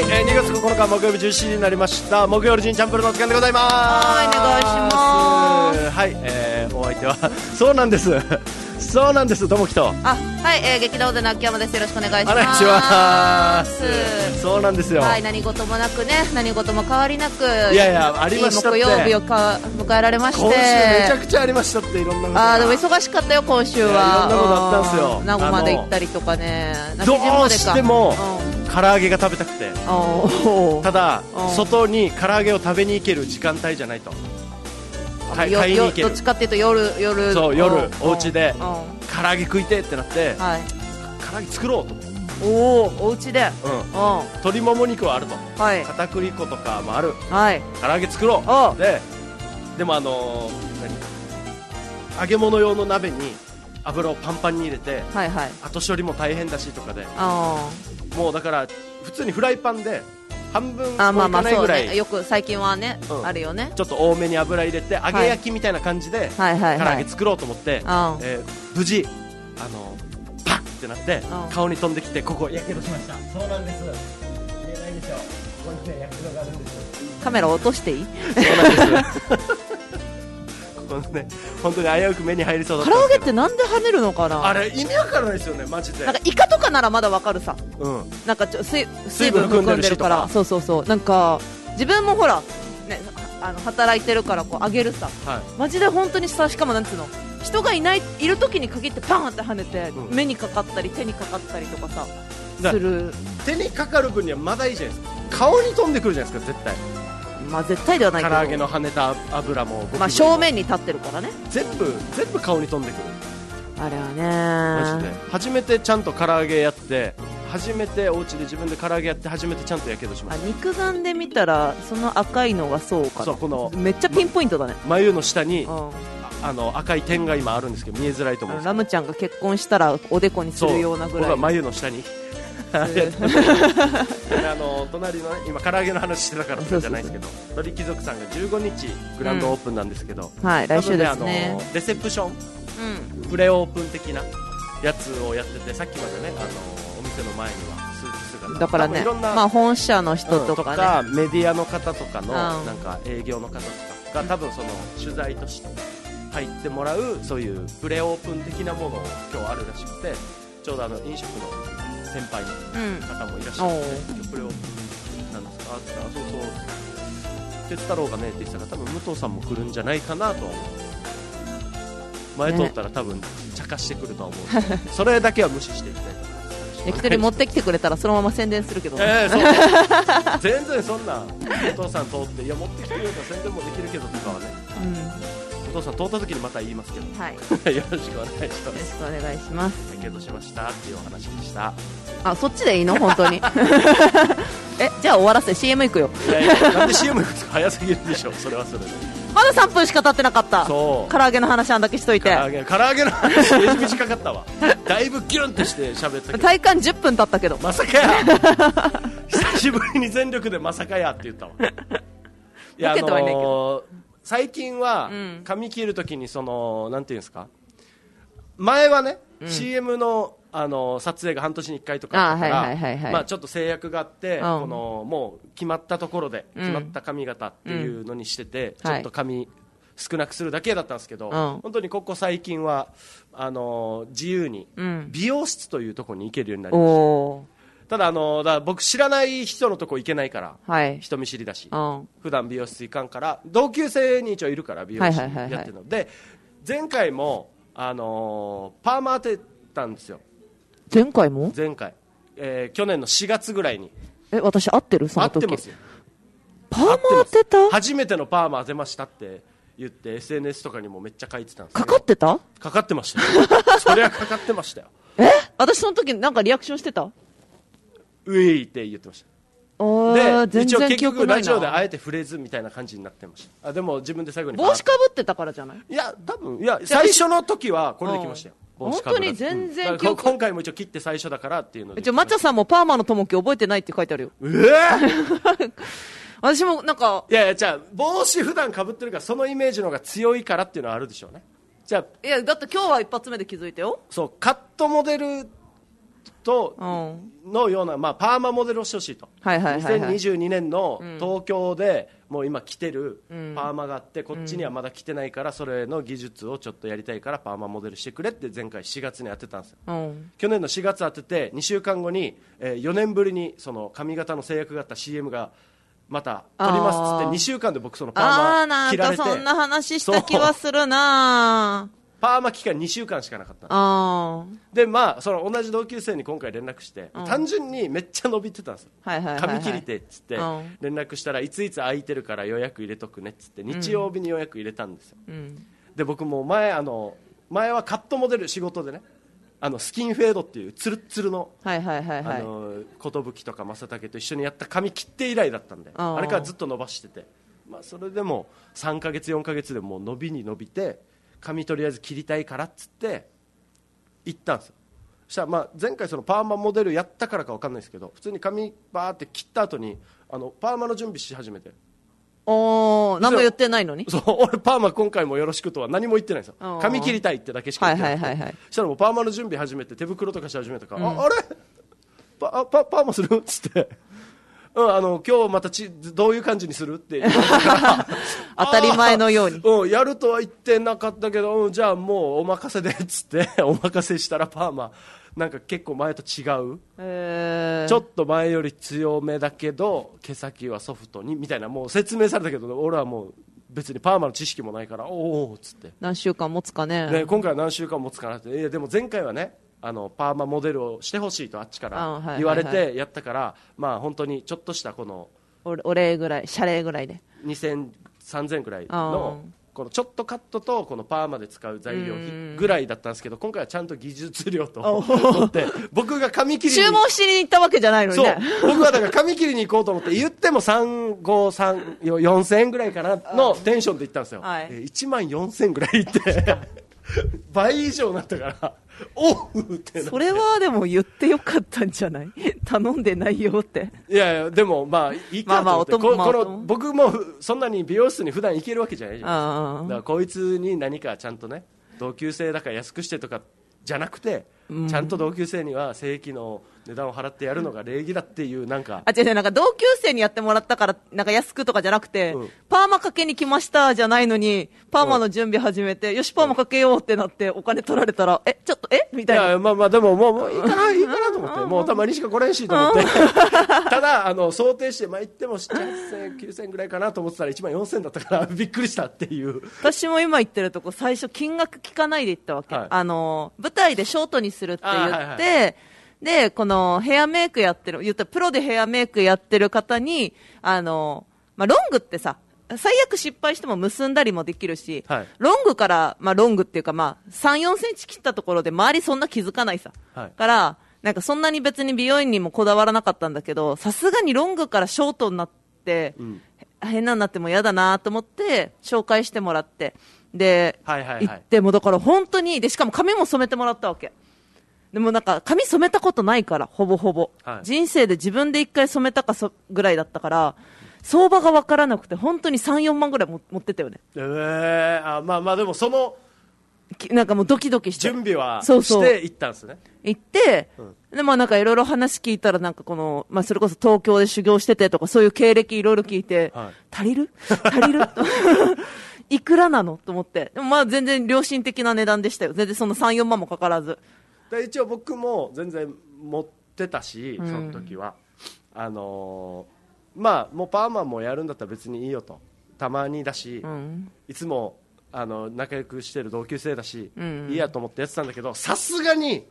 2月9日木曜日17時になりました。木曜日にチャンプルのお時間でございます。 はい、お願いします。 はい、お相手はそうなんですそうなんです、ともきと。 はい、劇団での秋山です。よろしくお願いします。 お願いします。そうなんですよ。 はい、何事もなくね、何事も変わりなく、 いやいや、ありましたって。 いい木曜日を迎えられまして、 今週めちゃくちゃありましたって、いろんなことが。 でも忙しかったよ、今週は。いろんなことあったんですよ。 名護まで行ったりとかね。 どうしても唐揚げが食べたくて、ただ外に唐揚げを食べに行ける時間帯じゃないと。買いに行ける。 どっちかっていうと夜そう夜お家で唐揚げ食いてってなって、唐揚げ作ろうと思って。 お家で、 鶏もも肉はあると、片栗粉とかもある、唐揚げ作ろうでも揚げ物用の鍋に油をパンパンに入れて、後処理も大変だしとかで、もうだから普通にフライパンで半分もいかないぐらい、 よく最近はね、あるよね。 ちょっと多めに油入れて揚げ焼きみたいな感じで唐揚げ作ろうと思って、無事パッってなって顔に飛んできて、ここやけどしました。そうなんです。見えないでしょ。ここにね、やけどがあるんです。 カメラ落としていい？ そうなんですこのね、本当に危うく目に入りそうだったんですけど。 唐揚げってなんで跳ねるのかな。 あれ意味わからないですよね、マジで。 なんかイカとかならまだわかるさ、なんか水分含んでるから。そうなんか自分もほらね、働いてるからこう揚げるさ、マジで本当にさ、しかもなんつうの、人がいる時に限ってパンって跳ねて、目にかかったり手にかかったりとかさする。 手にかかる分にはまだいいじゃないですか。顔に飛んでくるじゃないですか、絶対。 絶対ではないけど、 唐揚げの跳ねた油も正面に立ってるからね。 全部顔に飛んでくる。 あれはね、 マジで初めてちゃんと唐揚げやって、初めてお家で自分で唐揚げやって、初めてちゃんとやけどしました。 肉眼で見たらその赤いのがそうかな。そう、 このめっちゃピンポイントだね。 眉の下に赤い点が今あるんですけど見えづらいと思うんですけど、 ラムちゃんが結婚したらおでこにするようなぐらい。 僕は眉の下に隣の、今唐揚げの話してたからじゃないですけど、鳥貴族さんが15日グランドオープンなんですけど、 来週ですね。 レセプション、プレオープン的なやつをやってて、さっきまでね、お店の前にはスーツ姿だからね、いろんな、本社の人とかね、 メディアの方とかのなんか営業の方とかが多分その取材として入ってもらう、そういうプレオープン的なものを今日あるらしくて、ちょうど飲食の先輩の方もいらっしゃって、今日プレオープンなんですか、そう哲太郎がねって言ってたから、多分武藤さんも来るんじゃないかなとは思う。前通ったら多分茶化してくるとは思う、それだけは無視していきたいと思います。 焼き鳥持ってきてくれたらそのまま宣伝するけどね。 そう全然そんなお父さん通って、いや持ってきてくれたら宣伝もできるけどとかはね、お父さん通った時にまた言いますけど、よろしくお願いします。よろしくお願いします。 やけどしましたっていうお話でした。 そっちでいいの本当にじゃあ終わらせ CM 行くよ。 なんで CM 行くんですか、早すぎるでしょ。それはそれでまだ3分しか経ってなかった。唐揚げの話あんだけしといて。唐揚げの話めっちゃ短かったわ。だいぶギュンってして喋ったけど、 体感10分経ったけど、 まさかや久しぶりに全力でまさかやって言ったわ。いや、最近は髪切るときになんていうんですか、前はね、CM の撮影が半年に1回とかあったから、ちょっと制約があって、もう決まったところで決まった髪型っていうのにしてて、ちょっと髪少なくするだけだったんですけど、本当にここ最近は自由に美容室というところに行けるようになりました。ただ僕知らない人のとこ行けないから、人見知りだし、普段美容室行かんから、同級生に一応いるから美容師やってるので、前回もパーマ当てたんですよ。前回、去年の4月ぐらいに。 私合ってる？その時合ってますよ。 パーマ当てた？ 初めてのパーマ当てましたって言って SNS とかにもめっちゃ書いてたんです。 かかってた？ かかってましたよそりゃかかってましたよ。 私その時なんかリアクションしてた？ ウェイって言ってました。で一応結局ラジオであえて触れずみたいな感じになってました。でも自分で最後に帽子かぶってたからじゃない？ いや多分、いや最初の時はこれできましたよ。 本当に全然今回も一応切って最初だからっていうので、 マチャさんもパーマの友樹覚えてないって書いてあるよ。私もなんか、 いやじゃあ帽子普段かぶってるから、そのイメージの方が強いからっていうのはあるでしょうね。じゃあいやだって今日は一発目で気づいたよ。 そう、カットモデルトのような、まあ、パーマモデルをしてほしいと、2022年の東京でもう今来てるパーマがあって、こっちにはまだ来てないからそれの技術をちょっとやりたいからパーマモデルしてくれって前回4月にやってたんですよ。去年の4月当てて2週間後に、4年ぶりにその髪型の制約があった CM がまた撮りますっつって2週間で僕そのパーマ切られて、 なんかそんな話した気はするな。 パーマ期間2週間しかなかったで、まあ、その同じ同級生に今回連絡して、単純にめっちゃ伸びてたんですよ、髪切りてっつって連絡したら、いついつ空いてるから予約入れとくねっつって日曜日に予約入れたんですよ、で僕も前はカットモデル仕事でね、スキンフェードっていうツルッツルの寿とか正武と一緒にやった髪切って以来だったんで、あれからずっと伸ばしてて、まあ、それでも3ヶ月4ヶ月でもう伸びに伸びて、髪とりあえず切りたいからっつって行ったんですよ。そしたらまあ前回そのパーマモデルやったからか分かんないですけど、普通に髪バーって切った後にパーマの準備し始めて、 何も言ってないのに。 そう、俺パーマ今回もよろしくとは何も言ってないんですよ。髪切りたいってだけしか言ってない。そしたらもうパーマの準備始めて手袋とかし始めたから、あれパーマするっつって今日またどういう感じにするって言って当たり前のように、 やるとは言ってなかったけど、じゃあもうお任せでっつってお任せしたらパーマなんか結構前と違う、ちょっと前より強めだけど毛先はソフトにみたいな、もう説明されたけど俺はもう別にパーマの知識もないから、おおっつって何週間持つかね、 今回は何週間持つかなって。いやでも前回はね、パーマモデルをしてほしいとあっちから言われてやったから、まあ本当にちょっとしたこのお礼ぐらい、謝礼ぐらいで 2000、3000ぐらいのこのちょっとカットとこのパーマで使う材料費ぐらいだったんですけど、今回はちゃんと技術料と思って僕が髪切りに注文しに行ったわけじゃないのにね。 そう、僕はだから髪切りに行こうと思って言っても4000円ぐらいかなのテンションで行ったんですよ、1万4000ぐらい行って倍以上になったからおうってそれはでも言ってよかったんじゃない頼んでないよって。 いやいやでもまあいいかと思って、僕もそんなに美容室に普段行けるわけじゃないじゃないですか。だからこいつに何かちゃんとね、同級生だから安くしてとかじゃなくて、ちゃんと同級生には正規の値段を払ってやるのが礼儀だっていう、なんか違う、なんか同級生にやってもらったからなんか安くとかじゃなくて、パーマかけに来ましたじゃないのに、パーマの準備始めて、よしパーマかけようってなってお金取られたら、ちょっとみたいな。 いやまあでももういいかなと思って、もうたまにしか来れんしと思ってただ想定して行っても8000、9000ぐらいかなと思ってたら1万4000だったからびっくりしたっていう。 私も今言ってるとこ最初金額聞かないで行ったわけ、舞台でショートにするって言って、でこのヘアメイクやってる、言ったらプロでヘアメイクやってる方にロングってさ、最悪失敗しても結んだりもできるし、ロングから、ロングっていうか、3、4センチ切ったところで周りそんな気づかないさ、からなんかそんなに別に美容院にもこだわらなかったんだけど、さすがにロングからショートになって、変なになっても嫌だなと思って紹介してもらって、で、行ってもだから本当にで、しかも髪も染めてもらったわけでもなんか髪染めたことないから、ほぼほぼ、人生で自分で一回染めたかぐらいだったから、相場が分からなくて本当に3、4万ぐらい持ってたよね。 まあでもそのなんかもうドキドキして準備はして行ったんですね。 行って、でなんかいろいろ話聞いたら、なんかこの、それこそ東京で修行しててとかそういう経歴いろいろ聞いて、足りるいくらなのと思って、でも全然良心的な値段でしたよ。全然その3、4万もかからず。 一応僕も全然持ってたし、その時はもうパーマもやるんだったら別にいいよと、たまにだし、いつも仲良くしてる同級生だし、いいやと思ってやってたんだけど、さすがに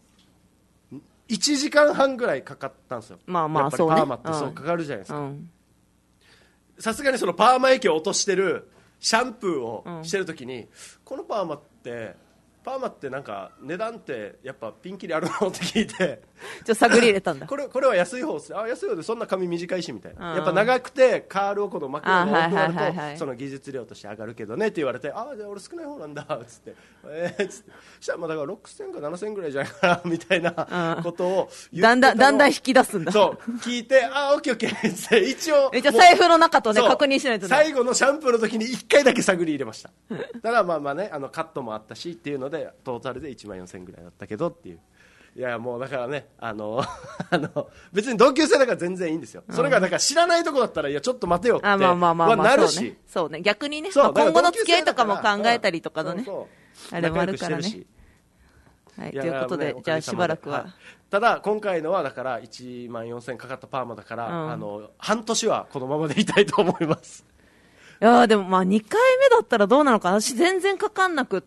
1時間半ぐらいかかったんですよ。やっぱりパーマってそうかかるじゃないですか。さすがにそのパーマ液を落としてるシャンプーをしてる時に、このパーマってなんか値段ってやっぱピンキリあるのって聞いて探り入れたんだこれは安い方ですね、安い方でそんな髪短いしみたいな、やっぱ長くてカールをこの巻くのが多くなるとその技術量として上がるけどねって言われて、じゃあ俺少ない方なんだっつってつってしたらだから6000か7000ぐらいじゃないかなみたいなことを言ってだんだん引き出すんだ。 そう聞いてオッケーオッケーって一応財布の中とね確認しないとね。 最後のシャンプーの時に1回だけ探り入れましたただねカットもあったしっていうのでトータルで1万4000ぐらいだったけどっていう。 いやもうだからね別に同級生だから全然いいんですよ、それがだから知らないとこだったらいやちょっと待てよってはなるし、 そうね逆にね、まあ、今後の付き合いとかも考えたりとかのね、あれもあるからね。はい、ということで、じゃあしばらくは、 ただ今回のはだから1万4000かかったパーマだから、半年はこのままでいたいと思います。 いやでもまあ2回目だったらどうなのかな。私全然かかんなくって、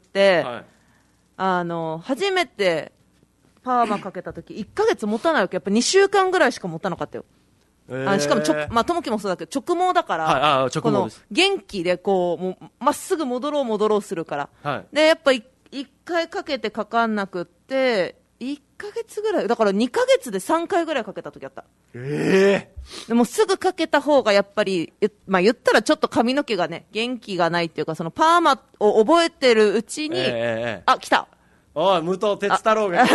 初めてパーマかけた時1ヶ月持たないわけ。やっぱ2週間ぐらいしか持たなかったよ。しかもまあ、ともきもそうだけど直毛だから、この元気でこうもうまっすぐ戻ろうするから、でやっぱ1回かけてかかんなくって1ヶ月ぐらいだから、2ヶ月で3回ぐらいかけた時あった。でもすぐかけた方がやっぱり、まあ、言ったらちょっと髪の毛がね元気がないっていうか、そのパーマを覚えてるうちに、あ来た、 おい武藤哲太郎が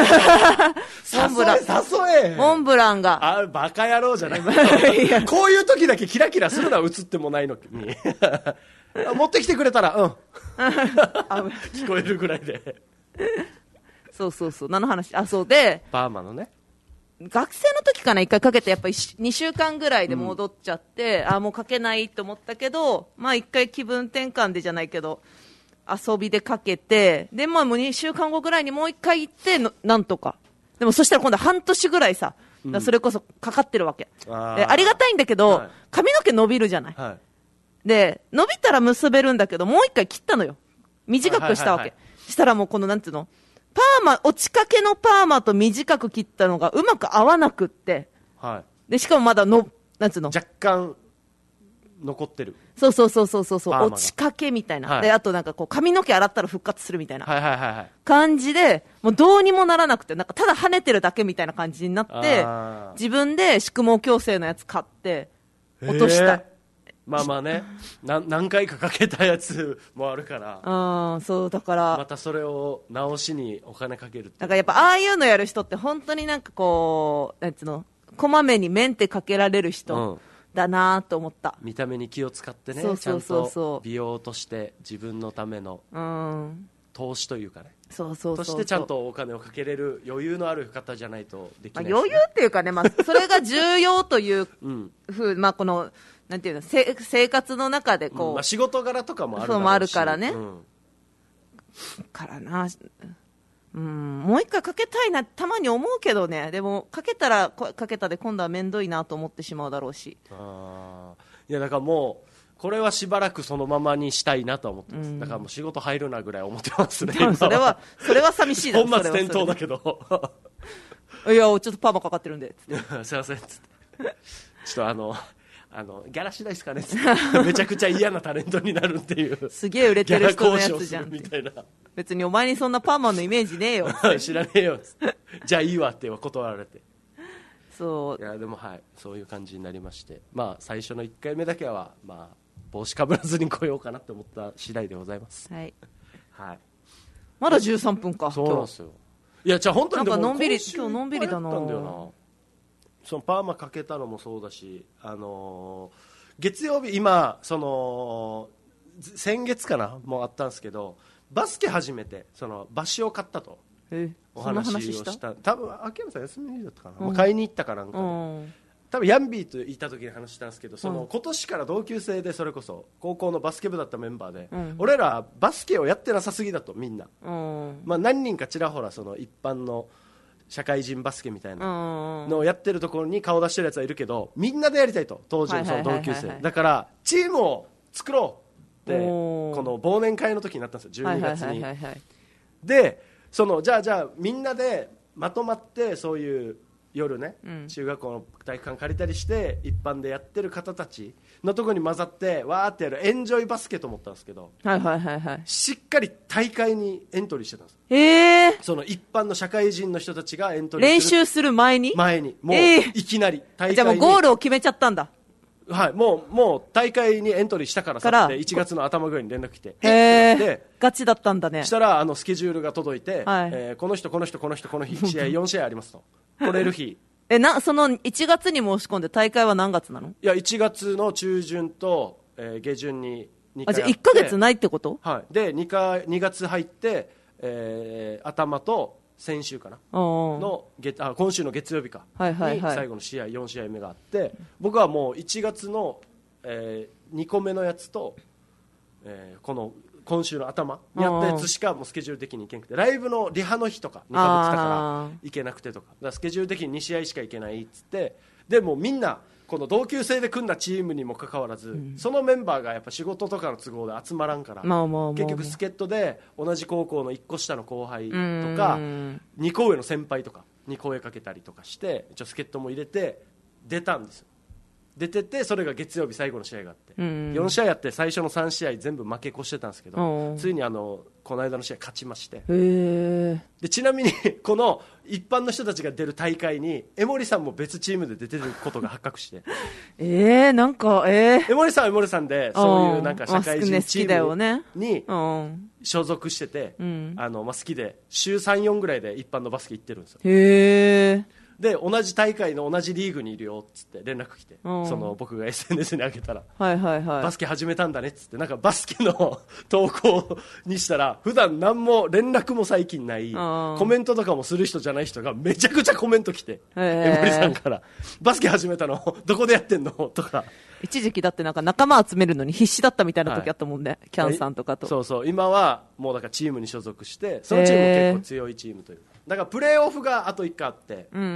モンブランがバカ野郎じゃないこういう時だけキラキラするのは映ってもないのに持ってきてくれたら聞こえるぐらいでそう何の話、そうでパーマのね、 学生の時かな1回かけてやっぱり2週間ぐらいで戻っちゃって、もうかけないと思ったけど、まあ1回気分転換でじゃないけど遊びでかけて、でまあもう2週間後ぐらいにもう1回行ってなんとか。でもそしたら今度半年ぐらいさ、それこそかかってるわけ、ありがたいんだけど、髪の毛伸びるじゃない、で伸びたら結べるんだけど、もう1回切ったのよ、短くしたわけ、したらもうこのなんていうの、パーマ落ちかけのパーマと短く切ったのがうまく合わなくって、でしかもまだなんつうの若干残ってる、 そう落ちかけみたいな、であとなんかこう髪の毛洗ったら復活するみたいな感じで、もうどうにもならなくて、なんかただ跳ねてるだけみたいな感じになって、自分で宿毛矯正のやつ買って落とした。 まあまあね何回かかけたやつもあるから、 そうだからまたそれを直しにお金かけるって、 だからやっぱああいうのやる人って本当になんかこうなんつうの、こまめにメンテかけられる人、だなと思った。 見た目に気を使ってね、ちゃんと美容として自分のための投資というかね、としてちゃんとお金をかけれる余裕のある方じゃないとできないですね。 余裕っていうかね、まあ、それが重要というまあこのなんていうの、生活の中でこう、 仕事柄とかもあるからね、からな、もう一回かけたいなたまに思うけどね、でもかけたらかけたで今度は面倒いなと思ってしまうだろうし、 いやだからもうこれはしばらくそのままにしたいなと思ってます、だからもう仕事入るなぐらい思ってますねそれは寂しいだろ本末転倒だけどいやちょっとパーマかかってるんですいませんっつってちょっとギャラ次第ですかねめちゃくちゃ嫌なタレントになるっていうすげえ売れてる人のやつじゃんみたいな、 別にお前にそんなパーマのイメージねえよ知らねえよじゃあいいわって断られて、 そういやでもそういう感じになりまして、まあ最初の1回目だけはまあ帽子かぶらずに来ようかなと思った次第でございます。 まだ13分か。 そうなんですよ。いやじゃあ本当になんか今日のんびりだな。 そのパーマかけたのもそうだし、月曜日今先月かなもあったんですけど、バスケ始めてバッシュを買ったとお話をした。多分秋山さん休みだったかな、買いに行ったかなんかで、多分ヤンビーといた時に話したんですけど、今年から同級生でそれこそ高校のバスケ部だったメンバーで、俺らバスケをやってなさすぎだとみんな、まあ、何人かちらほら一般の社会人バスケみたいなのをやってるところに顔出してるやつはいるけど、みんなでやりたいと、当時のその同級生だからチームを作ろうってこの忘年会の時になったんですよ、12月に。でじゃあみんなでまとまってそういう夜ね、中学校の体育館借りたりして一般でやってる方たちのところに混ざってわーってやるエンジョイバスケと思ったんですけど、しっかり大会にエントリーしてたんです。その一般の社会人の人たちがエントリー練習する前にもういきなり大会に、じゃあもうゴールを決めちゃったんだ。 もう大会にエントリーしたからさって1月の頭ぐらいに連絡来て、 ガチだったんだね。 したらスケジュールが届いて、この人この日試合4試合ありますと来れる日その1月に申し込んで大会は何月なの？ いや1月の中旬と、下旬に2回じゃあ1ヶ月ないってこと？ で2月入って、頭と先週かなの今週の月曜日かに最後の試合4試合目があって、僕はもう1月の、2個目のやつと、この今週の頭にやったやつしかもうスケジュール的に行けなくて、ライブのリハの日とかにかぶってたから行けなくてとか、だからスケジュール的に2試合しか行けないっつって、でもみんなこの同級生で組んだチームにもかかわらず、そのメンバーがやっぱ仕事とかの都合で集まらんから、結局助っ人で同じ高校の1個下の後輩とか2個上の先輩とかに声かけたりとかして、一応助っ人も入れて出たんですよ。出てて、それが月曜日最後の試合があって、4試合やって最初の3試合全部負け越してたんですけど、ついにこの間の試合勝ちまして、でちなみにこの一般の人たちが出る大会に江森さんも別チームで出てることが発覚してなんか江森さんは江森さんでそういうなんか社会人チームに所属してて、好きで週 3,4 ぐらいで一般のバスケ行ってるんですよ。で同じ大会の同じリーグにいるよっつって連絡来て、僕が SNS に上げたら、バスケ始めたんだねっつって、なんかバスケの投稿にしたら、普段何も連絡も最近ない、コメントとかもする人じゃない人がめちゃくちゃコメント来て、江森さんからバスケ始めたのどこでやってんのとか。 一時期だってなんか仲間集めるのに必死だったみたいな時あったもんね、キャンさんとかと。 そうそう、今はもうだからチームに所属して、そのチームも結構強いチームという、だからプレーオフがあと1回あって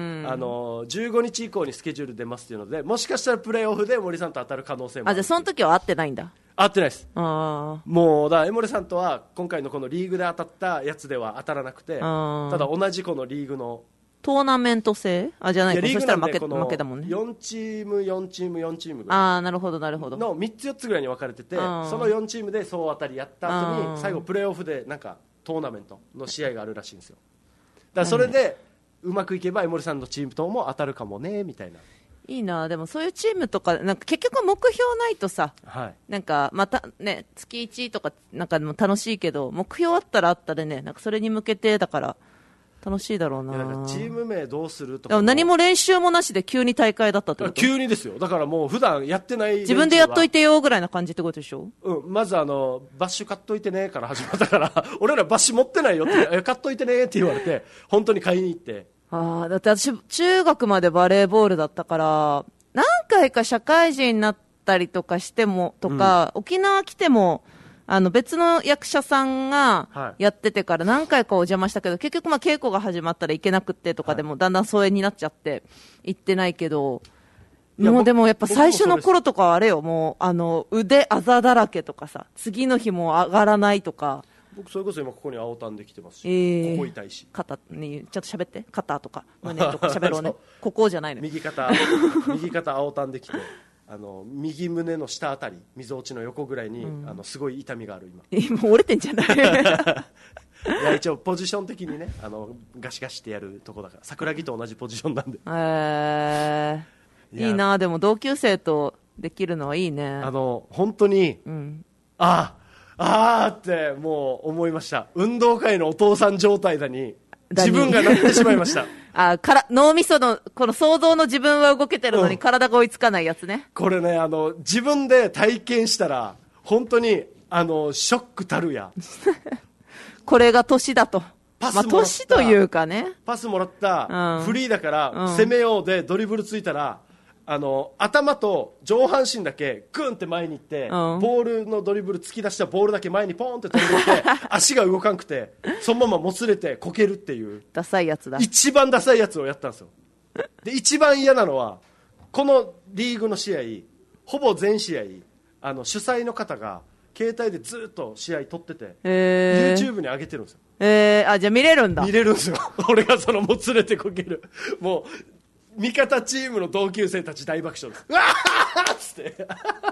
、15日以降にスケジュール出ますっていうので、もしかしたらプレーオフで森さんと当たる可能性もある。 じゃあその時は会ってないんだ。 会ってないです。もうだから江森さんとは今回のこのリーグで当たったやつでは当たらなくて、ただ同じこのリーグのトーナメント制じゃないか、そしたら負けだもんね。 4チーム4チーム4チームぐらい、 なるほどなるほどの 3つ4つぐらいに分かれてて、その4チームで総当たりやった後に最後プレーオフでなんかトーナメントの試合があるらしいんですよ。だからそれでうまくいけば江森さんのチームとも当たるかもねみたいな。 いいな。でもそういうチームとかなんか結局目標ないとさ、なんかまたね月1とかなんかも楽しいけど、目標あったらあったでね、なんかそれに向けてだから楽しいだろうな。 なんかチーム名どうするとか何も練習もなしで急に大会だったってこと？ 急にですよ。だからもう普段やってない自分でやっといてよぐらいな感じってことでしょ。 まずバッシュ買っといてねから始まったから俺らバッシュ持ってないよって買っといてねって言われて本当に買いに行って。 だって私中学までバレーボールだったから、何回か社会人になったりとかしてもとか、沖縄来ても別の役者さんがやっててから何回かお邪魔したけど、結局稽古が始まったら行けなくってとかでもだんだん疎遠になっちゃって行ってないけど、もうでもやっぱ最初の頃とかはあれよ、もう腕あざだらけとかさ、次の日も上がらないとか。 僕それこそ今ここに青タンできてますし、ここ痛いし、 肩にちょっと喋って、肩とか胸とか喋ろうねここじゃないの、 右肩青タンできて右胸の下あたり、みぞおちの横ぐらいに、すごい痛みがある今折れてんじゃないいや一応ポジション的にねガシガシってやるとこだから、桜木と同じポジションなんでいいな。でも同級生とできるのはいいね。 本当に、ってもう思いました。運動会のお父さん状態だに自分がなってしまいました脳みそのこの想像の自分は動けてるのに体が追いつかないやつね。 これね自分で体験したら本当にショックたるやこれが年だと。年というかね、 パスもらった、フリーだから、攻めようでドリブルついたら頭と上半身だけグンって前に行って、ボールのドリブル突き出したボールだけ前にポーンって飛んでいって足が動かんくてそのままもつれてこけるっていうダサいやつだ。 一番ダサいやつをやったんですよ。で一番嫌なのはこのリーグの試合ほぼ全試合主催の方が携帯でずっと試合撮ってて、YouTube に上げてるんですよ。 じゃあ見れるんだ。 見れるんですよ俺がそのもつれてこけるもう味方チームの同級生たち大爆笑です。うわーっつって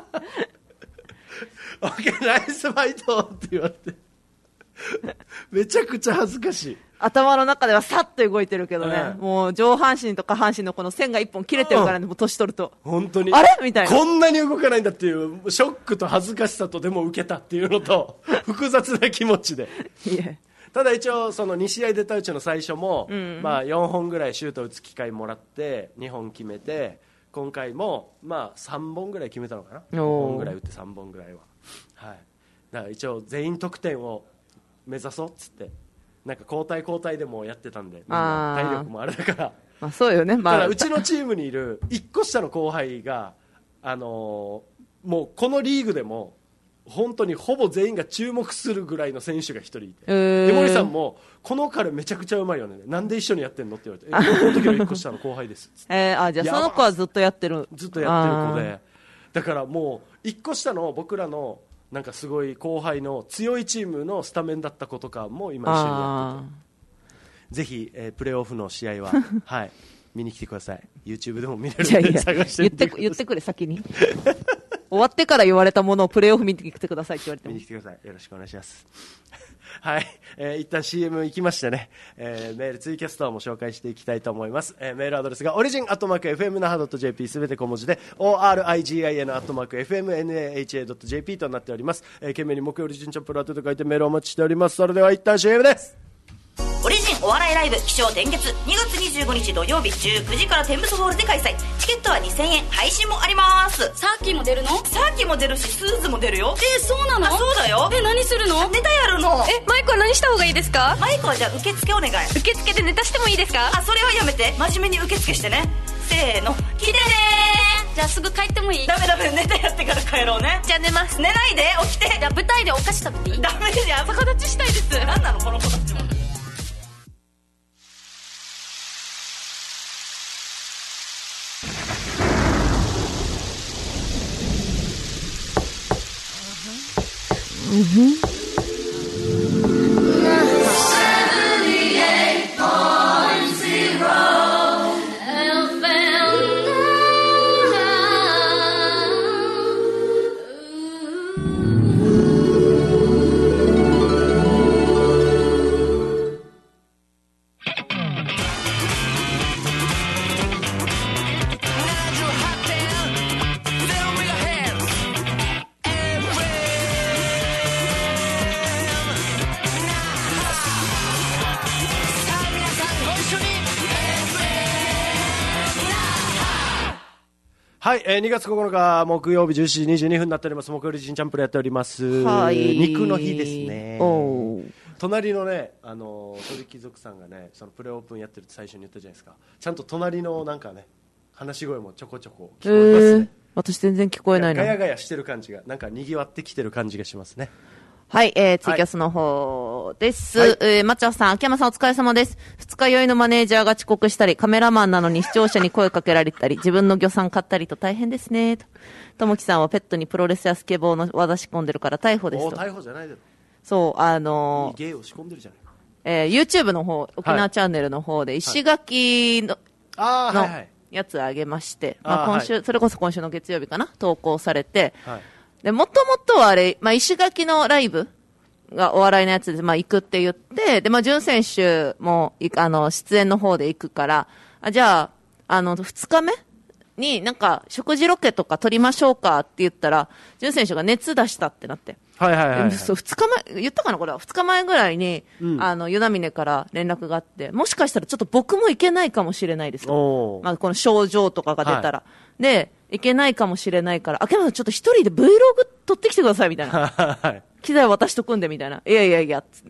オッケーナイスファイトって言われてめちゃくちゃ恥ずかしい。 頭の中ではさっと動いてるけどね、もう上半身と下半身のこの線が一本切れてるからね、もう年取ると本当にあれみたいな、 こんなに動かないんだっていうショックと恥ずかしさとでも受けたっていうのと複雑な気持ちでただ一応その2試合出たうちの最初も、4本ぐらいシュート打つ機会もらって2本決めて、今回も3本ぐらい決めたのかな、4本ぐらい打って3本ぐらいは、だから一応全員得点を目指そうっつってなんか交代でもやってたんで、みんな体力もあれだから、 まあ、そうよね、まあ、 ただうちのチームにいる1個下の後輩が、もうこのリーグでも本当にほぼ全員が注目するぐらいの選手が1人いて、江森さんもこの彼めちゃくちゃうまいよね、なんで一緒にやってんのって言われて、高校の時の1個下の後輩ですっつって、 あ、じゃあその子はずっとやってる子で、だからもう1個下の僕らのなんかすごい後輩の強いチームのスタメンだった子とかも今一緒にやってて、ぜひ、プレーオフの試合は、はい、見に来てください。 YouTube でも見れるんで探してみてください。 言ってくれ先に終わってから言われたものをプレーオフ見てきてくださいって言われても見に来てください。よろしくお願いしますはい、一旦 CM 行きましてね、メールツイキャストも紹介していきたいと思います。メールアドレスが origin@fmnaha.jp すべて小文字で origin@fmnaha.jp となっております。懸命に木曜オリジンチョップラテと書いてメールをお待ちしております。それでは一旦 CM です。 オリジンお笑いライブ起承転結、2月25日土曜日19時からテンブスホールで開催。チケットは2000円、配信もあります。 サーキーも出るの？ サーキーも出るし、スーツも出るよ。 そうなの？ あ、そうだよ。 何するの？ ネタやるの。 マイクは何した方がいいですか？ マイクはじゃあ受付お願い。 受付でネタしてもいいですか？ あ、それはやめて、真面目に受付してね。せーの、来てねー。 じゃあすぐ帰ってもいい？ ダメ、ネタやってから帰ろうね。 じゃあ寝ます。 寝ないで、起きて。 じゃあ舞台でお菓子食べていい？ ダメじゃん、 逆立ちしたいです。 何なのこの子たちも。はい、2月9日木曜日17時22分になっております。木曜日チャンプルやっております。 はい、 肉の日ですね。 隣のね、鳥貴族さんがね、そのプレオープンやってるって最初に言ったじゃないですか。ちゃんと隣のなんかね、話し声もちょこちょこ聞こえますね。 私全然聞こえないの。 ガヤガヤしてる感じが、なんか賑わってきてる感じがしますね。 はい、ツイキャスの方です。はい、マチャさん、秋山さんお疲れ様です。二日酔いのマネージャーが遅刻したり、カメラマンなのに視聴者に声かけられたり、自分の魚さん買ったりと大変ですね。ともきさんはペットにプロレスやスケボーの技仕込んでるから逮捕ですと。 逮捕じゃないだろ。 そう、 芸を仕込んでるじゃない。 YouTube の方、沖縄チャンネルの方で石垣の、やつあげまして、まあ今週、それこそ今週の月曜日かな、投稿されて、で、もともとはあれ、まあ、石垣のライブがお笑いのやつで、まあ、行くって言って、で、まあ、潤選手も、出演の方で行くから、じゃあ、2日目になんか、食事ロケとか撮りましょうかって言ったら、潤選手が熱出したってなって。そう、2日前、言ったかなこれは。2日前ぐらいに、与那嶺から連絡があって、もしかしたらちょっと僕も行けないかもしれないですと。まあ、この症状とかが出たら。で、いけないかもしれないから、秋山さんちょっと一人で Vlog 撮ってきてくださいみたいな。機材渡しとくんでみたいな。いや、つって。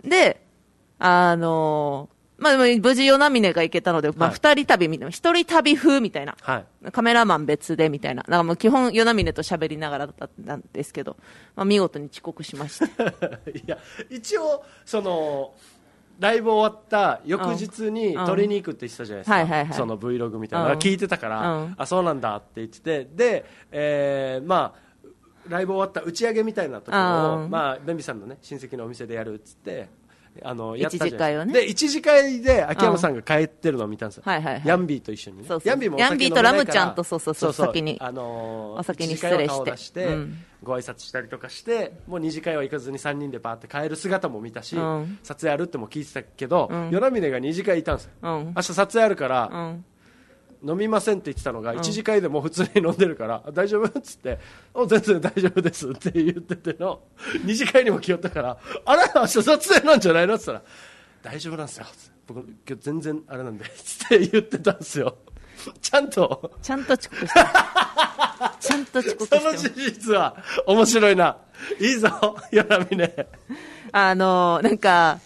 で、まあ、無事与那嶺が行けたので、まあ、二人旅みたいな、一人旅風みたいな。カメラマン別でみたいな。だからもう基本与那嶺と喋りながらだったんですけど、まあ、見事に遅刻しました。 いや、一応、ライブ終わった翌日に撮りに行くって言ってたじゃないですか、その Vlog みたいなの聞いてたから、あ、そうなんだって言ってて、で、まあ、ライブ終わった打ち上げみたいなところを、まあ、ベンビさんのね、親戚のお店でやるっつって、やったじゃないですか。で、一次会で秋山さんが帰ってるのを見たんですよ。ヤンビーと一緒にね。 ヤンビーとラムちゃんと、先に。お先に失礼して。 ご挨拶したりとかして、もう二次会は行かずに3人でバーって帰る姿も見たし、撮影あるっても聞いてたけど、与那嶺が二次会いたんですよ。明日撮影あるから、飲みませんって言ってたのが、一次会でも普通に飲んでるから、大丈夫っつって、全然大丈夫ですって言ってての、二次会にも来よったから、あれ明日撮影なんじゃないのって言ったら、大丈夫なんですよ。僕、今日全然あれなんで、つって言ってたんですよ。ちゃんと遅刻してちゃんと遅刻してその事実は面白いな。いいぞ、与那嶺。 なんか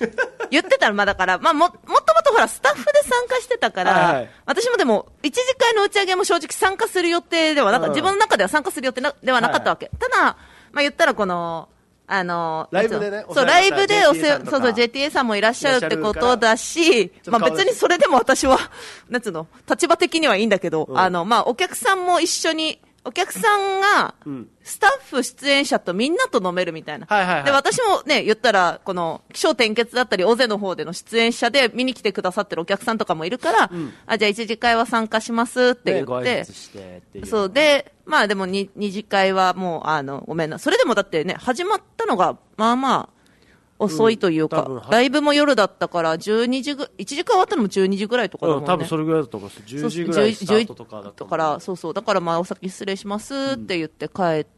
言ってたら、まあだから、まあもともとほら、スタッフで参加してたから、はい、私もでも、一次会の打ち上げも正直参加する予定ではなかった、自分の中では参加する予定ではなかったわけ。ただ、まあ言ったらこの、 ライブでね、 そう、ライブでJTA さんもいらっしゃるってことだし、まあ別にそれでも私は、なんつうの、立場的にはいいんだけど、まあお客さんも一緒に、お客さんが、スタッフ、出演者とみんなと飲めるみたいな。で、私もね、言ったら、この、起承転結だったり、オゼの方での出演者で見に来てくださってるお客さんとかもいるから、じゃあ一次会は参加しますって言って、そうで、まあでも二次会はもう、ごめんな。それでもだってね、始まったのが、まあまあ、遅いというか、ライブも夜だったから、1時間終わったのも12時ぐらいとかだもんね。 多分それぐらいだと思います。10時ぐらいスタートとかだったから、そうそう。だからまあ、お先失礼しますって言って帰って、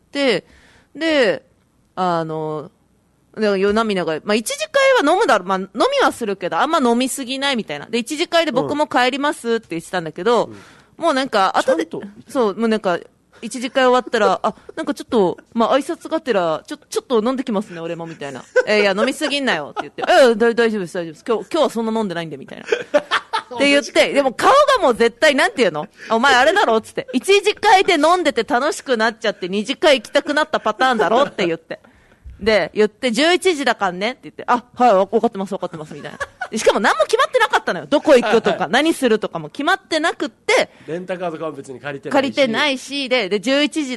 で、夜涙が、まあ、一次会は飲むだろう、まあ、飲みはするけど、あんま飲みすぎないみたいな。で、一次会で僕も帰りますって言ってたんだけど、もうなんか、後で、そう、もうなんか、一次会終わったら、なんかちょっと、まあ、挨拶がてら、ちょっと飲んできますね、俺も、みたいな。いや、飲みすぎんなよ、って言って、大丈夫です、大丈夫です。今日はそんな飲んでないんで、みたいな。って言って、でも顔がもう絶対、なんて言うのお前あれだろつって。一次会で飲んでて楽しくなっちゃって、二次会行きたくなったパターンだろって言って。で、言って、11時だからねって言って、はい、分かってます、みたいな。しかも何も決まってなかったのよ。どこ行くとか、何するとかも決まってなくって、 レンタカーとかは別に借りてないし、で、11時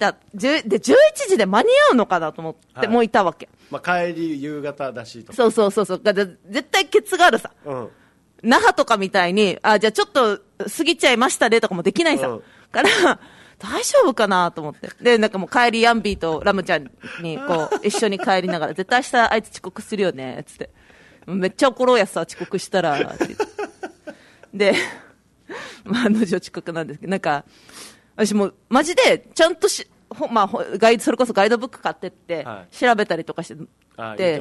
11時で間に合うのかなと思って、もういたわけ。 まあ、帰り、夕方だしとか。 そう。絶対ケツがあるさ。那覇とかみたいに、じゃあちょっと過ぎちゃいましたねとかもできないさ。から、大丈夫かなと思って。で、なんかもう帰りヤンビーとラムちゃんにこう、一緒に帰りながら、絶対明日あいつ遅刻するよね、つって。めっちゃ怒ろうやさ、遅刻したら、って言って。で、まあ、遅刻なんですけど、なんか、私もう、マジで、ちゃんとまあ、それこそガイドブック買ってって、調べたりとかして、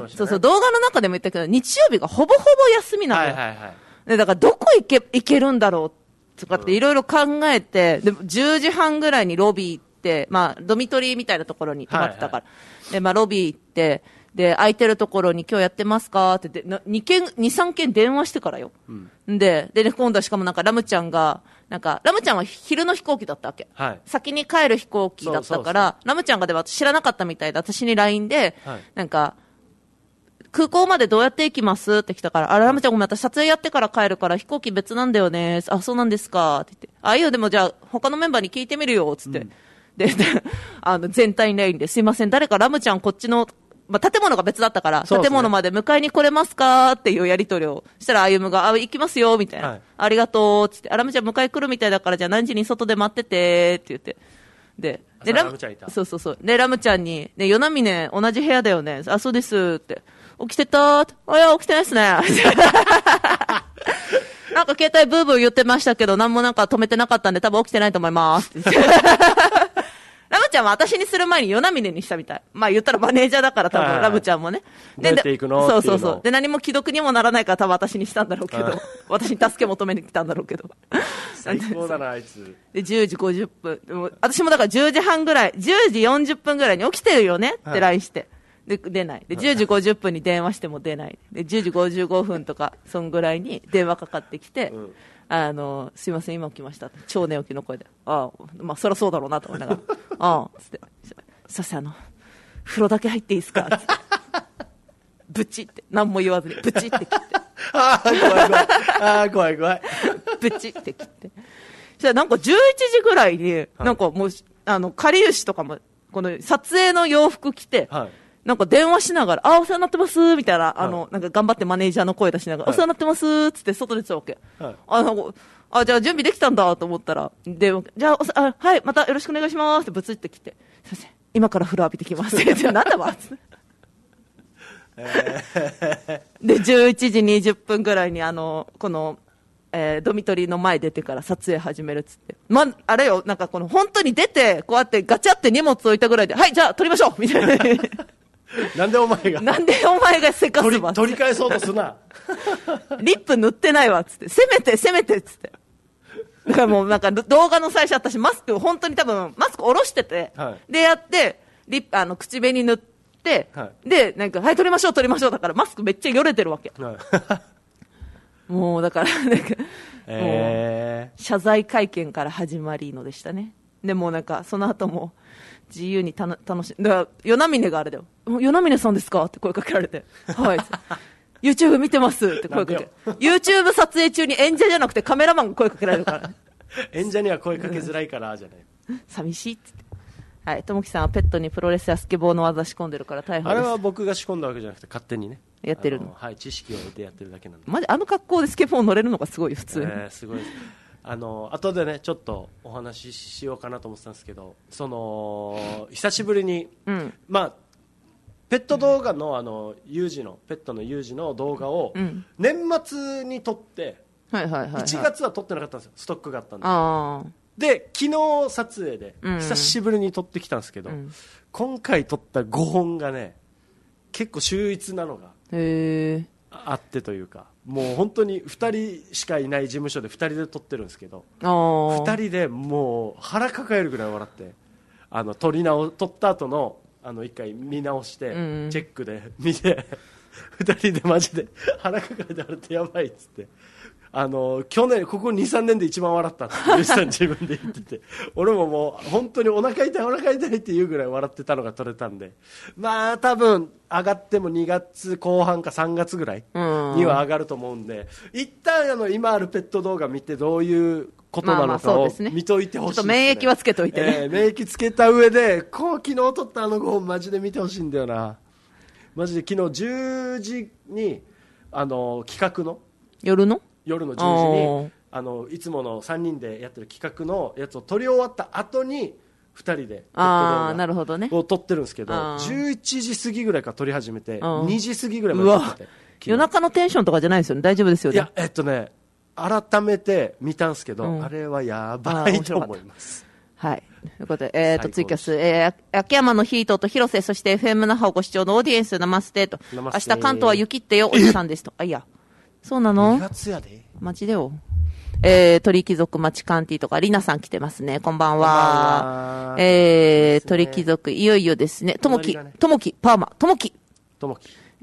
そう、動画の中でも言ったけど、日曜日がほぼほぼ休みなのよ。で、だからどこ行けるんだろうとかっていろいろ考えて、で、10時半ぐらいにロビー行って、まあ、ドミトリーみたいなところに泊まってたから。で、まあ、ロビー行って、で、空いてるところに今日やってますかって2、3件電話してからよ。で、今度はしかもなんかラムちゃんが、なんか、ラムちゃんは昼の飛行機だったわけ。先に帰る飛行機だったから、ラムちゃんがでは知らなかったみたいで、私に LINE で、なんか、空港までどうやって行きますって来たから、ラムちゃんごめん、私撮影やってから帰るから飛行機別なんだよね。そうなんですかって言って。いいよ、でもじゃあ他のメンバーに聞いてみるよ、つって。で、全体に LINE で、すいません、誰かラムちゃんこっちの、まあ、建物が別だったから、建物まで迎えに来れますかっていうやりとりをしたら、歩夢が、行きますよ、みたいな。ありがとう、つって。ラムちゃん迎え来るみたいだから、じゃあ何時に外で待ってて、って言って。で、 ラムちゃんいた。 そう。で、ラムちゃんに、ね、夜なみね、同じ部屋だよね。そうです、って。起きてたいや、起きてないっすね。なんか携帯ブーブー言ってましたけど、何もなんか止めてなかったんで、多分起きてないと思います。ラムちゃんは私にする前に夜なみねにしたみたい。まあ言ったらマネージャーだから多分ラムちゃんもね。 で、 そう。で、何も既読にもならないから多分私にしたんだろうけど、私に助け求めに来たんだろうけど。 最高だな、あいつ。 で、10時50分。私もだから10時半ぐらい、10時40分ぐらいに起きてるよねって LINE して。で、出ない。で、10時50分に電話しても出ない。で、10時55分とか、そんぐらいに電話かかってきて、すいません、今起きました。超寝起きの声で。まあ、そりゃそうだろうなと思いながら。つって。すいません、風呂だけ入っていいですかつって。ブチって、何も言わずに、ブチって切って。 怖い。 ブチって切って。じゃあなんか11時ぐらいに、なんかもう、かりゆしとかも、この撮影の洋服着て、なんか電話しながら、お世話になってますみたいな、なんか頑張ってマネージャーの声出しながら、お世話になってますつって外出てたわけ。じゃあ準備できたんだと思ったら、で、じゃあ、はい、またよろしくお願いしますってブツって来て、すいません、今から風呂浴びてきますって。なんだわつって。で、11時20分ぐらいにこの、ドミトリーの前出てから撮影始めるっつって。あれよ、なんかこの本当に出て、こうやってガチャって荷物置いたぐらいで、はい、じゃあ撮りましょうみたいな。 なんでお前がせかすわ。 取り返そうとすな。 リップ塗ってないわっつって。せめてっつって。だからもうなんか動画の最初私マスク、本当に多分マスク下ろしてて、でやって、口紅塗っ 、 はい、 で、なんか、はい、撮りましょうだから、マスクめっちゃよれてるわけ。 はい、 もう、だから、なんか、謝罪会見から始まりのでしたね。でもなんか、その後も、自由に楽しん、だから、与那嶺があれだよ。与那嶺さんですかって声かけられて。はい。YouTube 見てますって声かけ。YouTube 撮影中に演者じゃなくてカメラマンが声かけられるから。 演者には声かけづらいからじゃない。 寂しいっつって。はい。ともきさんはペットにプロレスやスケボーの技仕込んでるから逮捕です。 あれは僕が仕込んだわけじゃなくて勝手にね。 やってるの。 はい。知識を得てやってるだけなんで。 マジあの格好でスケボー乗れるのがすごい普通に。 すごいです。後でねちょっとお話ししようかなと思ってたんですけど、久しぶりに、まあペット動画の有事のペットの有事の動画を年末に撮って、1月は撮ってなかったんですよ。ストックがあったんで。で昨日撮影で久しぶりに撮ってきたんですけど、今回撮った5本がね結構秀逸なのがあってというか、もう本当に2人しかいない事務所で2人で撮ってるんですけど、2人でもう腹抱えるぐらい笑って、撮った後の1回見直して、チェックで見て2人でマジで腹抱えて笑ってやばいっつって、去年ここ 2,3 年で一番笑ったってユーさん自分で言ってて、俺ももう本当にお腹痛いっていうぐらい笑ってたのが撮れたんで、まあ多分上がっても2月後半か3月ぐらいには上がると思うんで、一旦今あるペット動画見てどういうことなのかを見といてほしいですね。ちょっと免疫はつけといてね、 免疫つけた上で昨日撮った5本マジで見てほしいんだよな。マジで昨日10時に企画の夜の10時にいつもの3人でやってる企画のやつを撮り終わった後に2人でペット動画を撮ってるんですけど、11時過ぎぐらいから撮り始めて2時過ぎぐらいまで撮ってて、 夜中のテンションとかじゃないですよね。大丈夫ですよね。 いや改めて見たんですけど、あれはやばいと思います。 はい。ということで、ツイキャス、秋山のヒートと広瀬、そして FM 那覇をご視聴のオーディエンス、ナマステと、明日関東は雪ってよ、おじさんですと。いや。そうなの？ 2 月やで。 マジでよ。鳥貴族町カンティとか、リナさん来てますね。こんばんは。鳥貴族、いよいよですね。ともき、パーマ、ともき。モ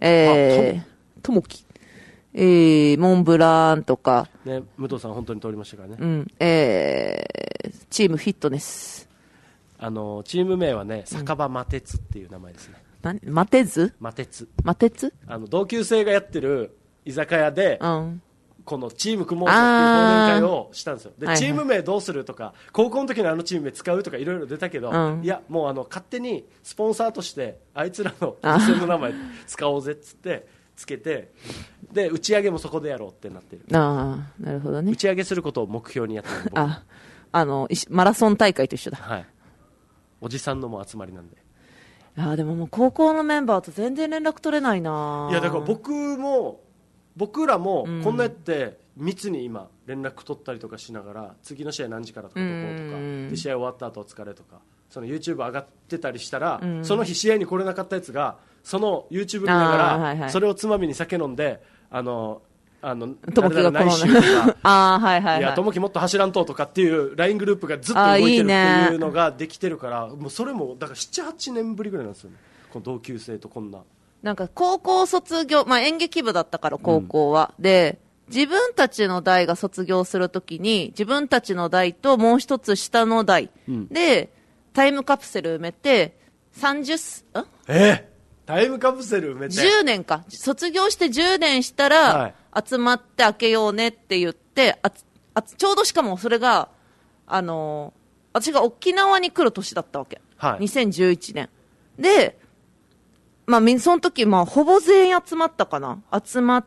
ンブランとか。 ね、武藤さん本当に通りましたからね。 チームフィットネス。 チーム名はね、酒場マテツっていう名前ですね。 マテツ同級生がやってる居酒屋で、このチーム組もうぜっていう忘年会をしたんですよ。で、チーム名どうするとか、高校の時のチーム名使うとかいろいろ出たけど、いやもう勝手にスポンサーとしてあいつらの女性の名前使おうぜっつってつけて、で打ち上げもそこでやろうってなってる。 なるほどね。 打ち上げすることを目標にやってる。 マラソン大会と一緒だ。 はい。おじさんのも集まりなんで。 でももう高校のメンバーと全然連絡取れないな。 いやだから僕らもこんなやって密に今連絡取ったりとかしながら、次の試合何時からとかどこうとかで、試合終わった後お疲れとか、その YouTube 上がってたりしたら、その日試合に来れなかったやつがその YouTube 見ながら、それをつまみに酒飲んでともきがないしとか、 いやともきもっと走らんととかっていう LINE グループがずっと動いてるっていうのができてるから、もうそれもだから 7,8 年ぶりぐらいなんですよね、この同級生とこんな。 なんか高校卒業、演劇部だったから高校は、で自分たちの代が卒業するときに自分たちの代ともう一つ下の代で、タイムカプセル埋めてタイムカプセル埋めて10年か卒業して10年したら、集まって開けようねって言ってちょうどしかもそれが私が沖縄に来る年だったわけ、2011年で、その時ほぼ全員集まったかな、集まって、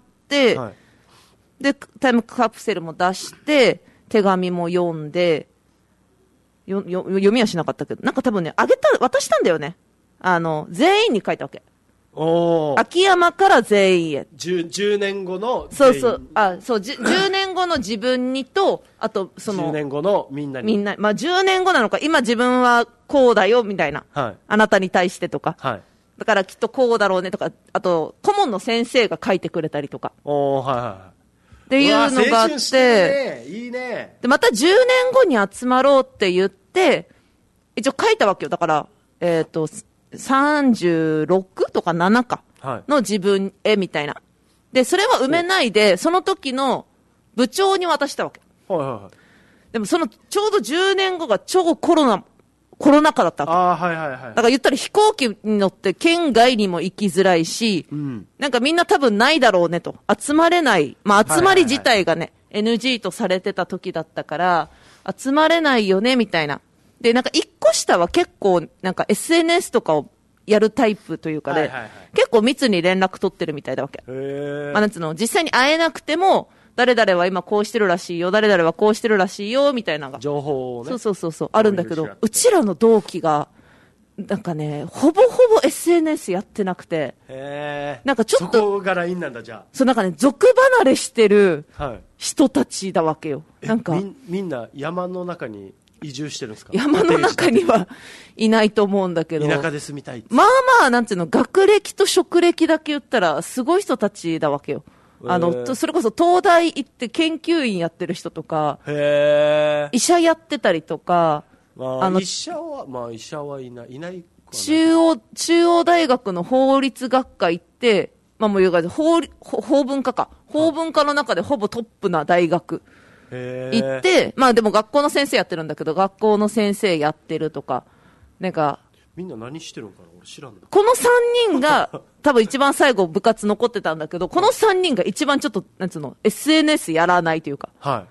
でタイムカプセルも出して手紙も読んで読みはしなかったけど、なんか多分ね渡したんだよね。全員に書いたわけ。秋山から全員へ 10年後の全員。10年後の自分にと、あと 10年後のみんなに、 10年後なのか、今自分はこうだよみたいな、あなたに対してとか、だからきっとこうだろうねとか、あと顧問の先生が書いてくれたりとか、っていうのがあって、 いいね。 でまた10年後に集まろうって言って一応書いたわけよ。だから 36とか7かの自分へみたいな。で、それは埋めないで、その時の部長に渡したわけ。 はいはいはい。 でもそのちょうど10年後が超コロナ禍だったわけ。 はいはいはい。 だから言ったら飛行機に乗って県外にも行きづらいし、なんかみんな多分ないだろうねと。集まれない。まあ集まり自体がね、NG とされてた時だったから、集まれないよねみたいな。で、なんか一個下は結構なんか SNS とかをやるタイプというかで、結構密に連絡取ってるみたいだわけ。まあなんつうの、実際に会えなくても、誰々は今こうしてるらしいよ、誰々はこうしてるらしいよ、みたいなのが。 情報をね。 そう、あるんだけど、うちらの同期が、なんかね、ほぼほぼ SNS やってなくて、なんかちょっと、 そこがラインなんだ、じゃあ。 そう、なんかね、族離れしてる人たちだわけよ。なんかみんな山の中に移住してるんですか？ 山の中にはいないと思うんだけど。 田舎で住みたい。 まあまあ、なんていうの、学歴と職歴だけ言ったら、すごい人たちだわけよ。それこそ東大行って研究員やってる人とか、医者やってたりとか、 医者はいない。 中央大学の法律学科行って、まあもう言うから法文科か。法文科の中でほぼトップな大学行って、まあでも学校の先生やってるんだけど、学校の先生やってるとか、なんか、 みんな何してるのかな、俺知らんの。 この3人が、多分一番最後部活残ってたんだけど、この3人が一番ちょっと、なんつうの、SNS やらないというか。 はい。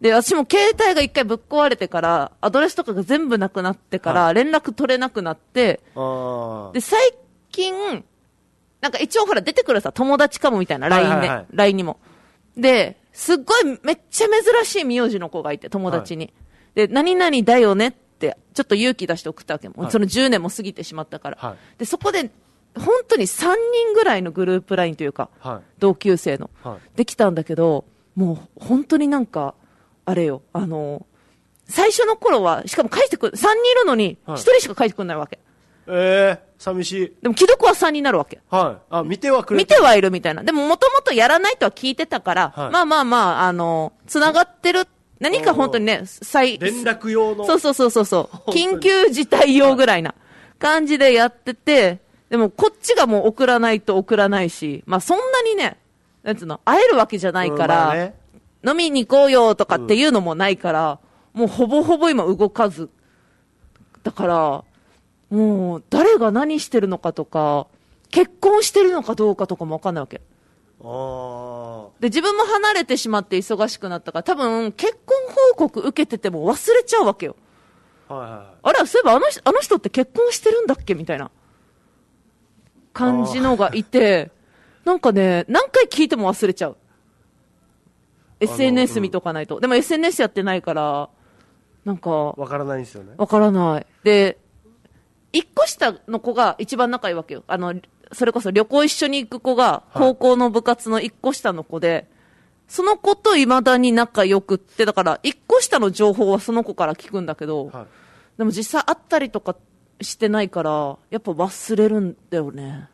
で、私も携帯が一回ぶっ壊れてから、アドレスとかが全部なくなってから、連絡取れなくなって、で、最近、なんか一応ほら出てくるさ、友達かもみたいな、LINE で、LINE にも。で、すっごいめっちゃ珍しい名字の子がいて、友達に。で、何々だよねって、ちょっと勇気出して送ったわけ。もうその10年も過ぎてしまったから。で、そこで、本当に3人ぐらいのグループ LINE というか、同級生の、できたんだけど、もう本当になんか、あれよ、最初の頃は、しかも返してくる、3人いるのに、1人しか返してくれないわけ。 寂しい。 でも既読は3になるわけ。 見てはくれ見てはいるみたいな。でももともとやらないとは聞いてたから、まあ、繋がってる。何か本当にね、連絡用の。 そう。緊急事態用ぐらいな感じでやってて、でもこっちがもう送らないと送らないし、まあそんなにね、なんつうの、会えるわけじゃないから、飲みに行こうよとかっていうのもないから、もうほぼほぼ今動かず。だから、もう誰が何してるのかとか、結婚してるのかどうかとかも分かんないわけ。で、自分も離れてしまって忙しくなったから、多分結婚報告受けてても忘れちゃうわけよ。あれ、そういえばあの人って結婚してるんだっけみたいな感じのがいて、なんかね、何回聞いても忘れちゃう。SNS 見とかないと。でも SNS やってないから、なんか。 わからないんですよね。 わからない。で、一個下の子が一番仲いいわけよ。それこそ旅行一緒に行く子が、高校の部活の一個下の子で、その子と未だに仲良くって、だから一個下の情報はその子から聞くんだけど、でも実際会ったりとかしてないから、やっぱ忘れるんだよね。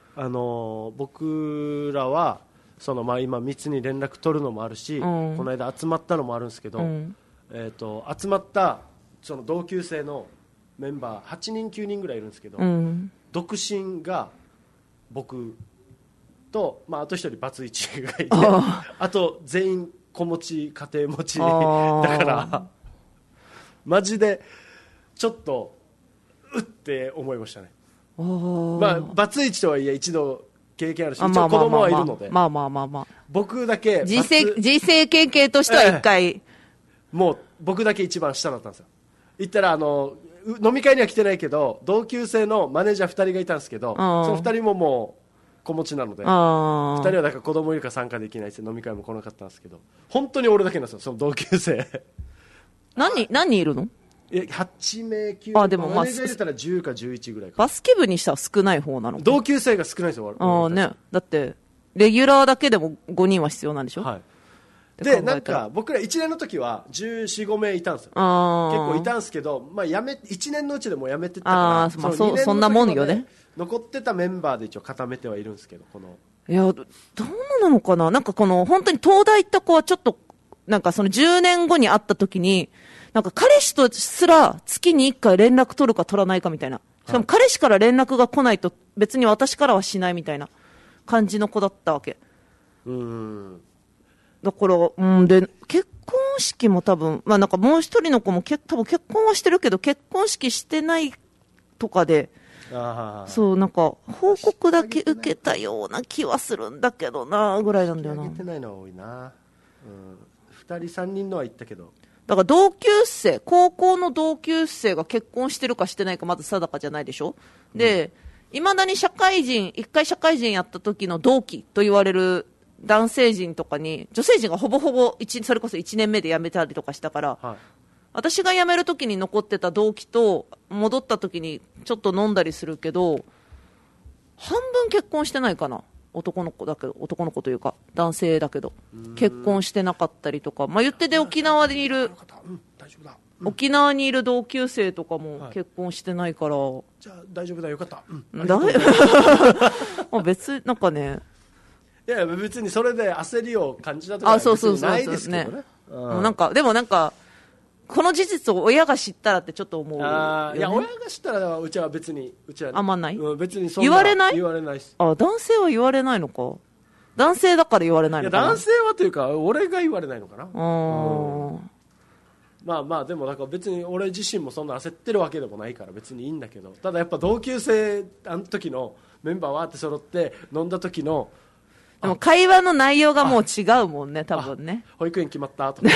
僕らは、今密に連絡取るのもあるし、この間集まったのもあるんですけど、集まったその同級生のメンバー8人9人ぐらいいるんですけど、独身が僕と、あと1人バツイチがいて、あと全員子持ち家庭持ちだからマジでちょっとうって思いましたね。バツイチとはいえ一度経験あるし、一応子供はいるので、僕だけ人生経験としては一回、 もう僕だけ一番下だったんですよ。言ったら飲み会には来てないけど、同級生のマネージャー2人がいたんですけど、その2人ももう子持ちなので、2人はだから子供いるから参加できないし、飲み会も来なかったんですけど、本当に俺だけなんですよ、その同級生。 何人いるの ？8名9名。 でもマネージャー入れたら10か11ぐらいか。 バスケ部にしたら少ない方なの？ 同級生が少ないですよ。 ね。だってレギュラーだけでも5人は必要なんでしょ？ で、なんか僕ら1年の時は14、5名いたんですよ。結構いたんですけど、1年のうちでもう辞めてたから、 そんなもんよね。 残ってたメンバーで一応固めてはいるんですけど、 いや、どうなのかな。なんか本当に東大行った子はちょっと、なんかその10年後に会った時に、なんか彼氏とすら月に1回連絡取るか取らないかみたいなしかも彼氏から連絡が来ないと別に私からはしないみたいな感じの子だったわけ。だから、で、結婚式も多分、まあなんかもう一人の子も多分結婚はしてるけど、結婚式してないとかで、そう、なんか、報告だけ受けたような気はするんだけどな、ぐらいなんだよな。 受けてないのは多いな。2人3人のは言ったけど。 だから同級生、高校の同級生が結婚してるかしてないかまず定かじゃないでしょ。で、いまだに一回社会人やった時の同期と言われる男性陣とかに、女性陣がほぼほぼそれこそ1年目で辞めたりとかしたから、私が辞める時に残ってた同期と戻った時にちょっと飲んだりするけど、半分結婚してないかな。男の子というか男性だけど結婚してなかったりとか、まあ言ってで沖縄にいる同級生とかも結婚してないから、 じゃあ大丈夫だよかった、 別になんかね、 いや別にそれで焦りを感じたとかは別にないですけどね。 なんかでもなんかこの事実を親が知ったらってちょっと思うよね。 いや親が知ったらうちは別にあんまない、 別にそんな言われないです。 男性は言われないのか。男性だから言われないのかな。 いや男性はというか俺が言われないのかな。まあまあでもなんか別に俺自身もそんな焦ってるわけでもないから別にいいんだけど、ただやっぱ同級生あの時のメンバーわーって揃って飲んだ時のでも会話の内容がもう違うもんね、多分ね。 保育園決まったとか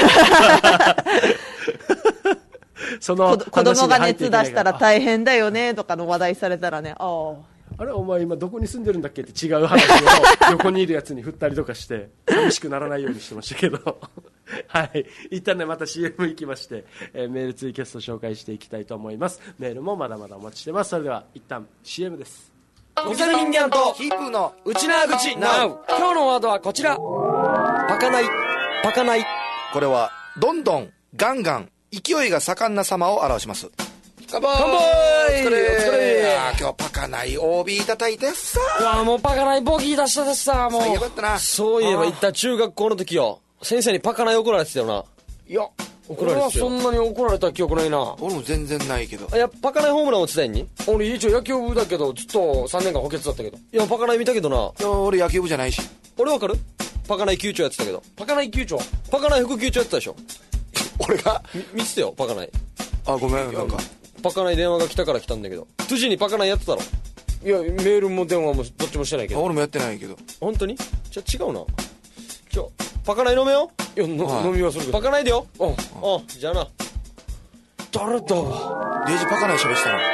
その子供が熱出したら大変だよねとかの話題されたらね、 あれお前今どこに住んでるんだっけって違う話を横にいるやつに振ったりとかして寂しくならないようにしてましたけどはい一旦ねまた CM 行きまして、メールツイキャスト紹介していきたいと思います。メールもまだまだお待ちしてます。それでは一旦 CM です。 おしゃれ人間とヒップの内縄口 NOW。 今日のワードはこちら、パカない。 これはどんどんガンガン勢いが盛んな様を表します。乾杯。 お疲れ。 今日パカない OB 叩いてさ。 もうパカないボギー出したでさ。もうよかったな。 そういえば言った中学校の時よ、先生にパカない怒られてたよな。 いや怒られてたよ。俺はそんなに怒られた記憶ないな。 俺も全然ないけど。 パカないホームラン落ちたんに。俺一応野球部だけどずっと3年間補欠だったけど、いやパカない見たけどな。 いや俺野球部じゃないし。 俺わかる？パカない球長やってたけど。パカない球長、パカない副球長やってたでしょ。 俺が見てたよパカない。 ごめん、なんかパカない電話が来たから来たんだけど、トゥジにパカないやってたろ。いやメールも電話もどっちもしてないけど。 俺もやってないけど。 本当に？じゃあ違うな。パカない飲めよ。いや、飲みはするけど。パカないでよ。じゃあな。誰だわ。 デイジパカない喋したの。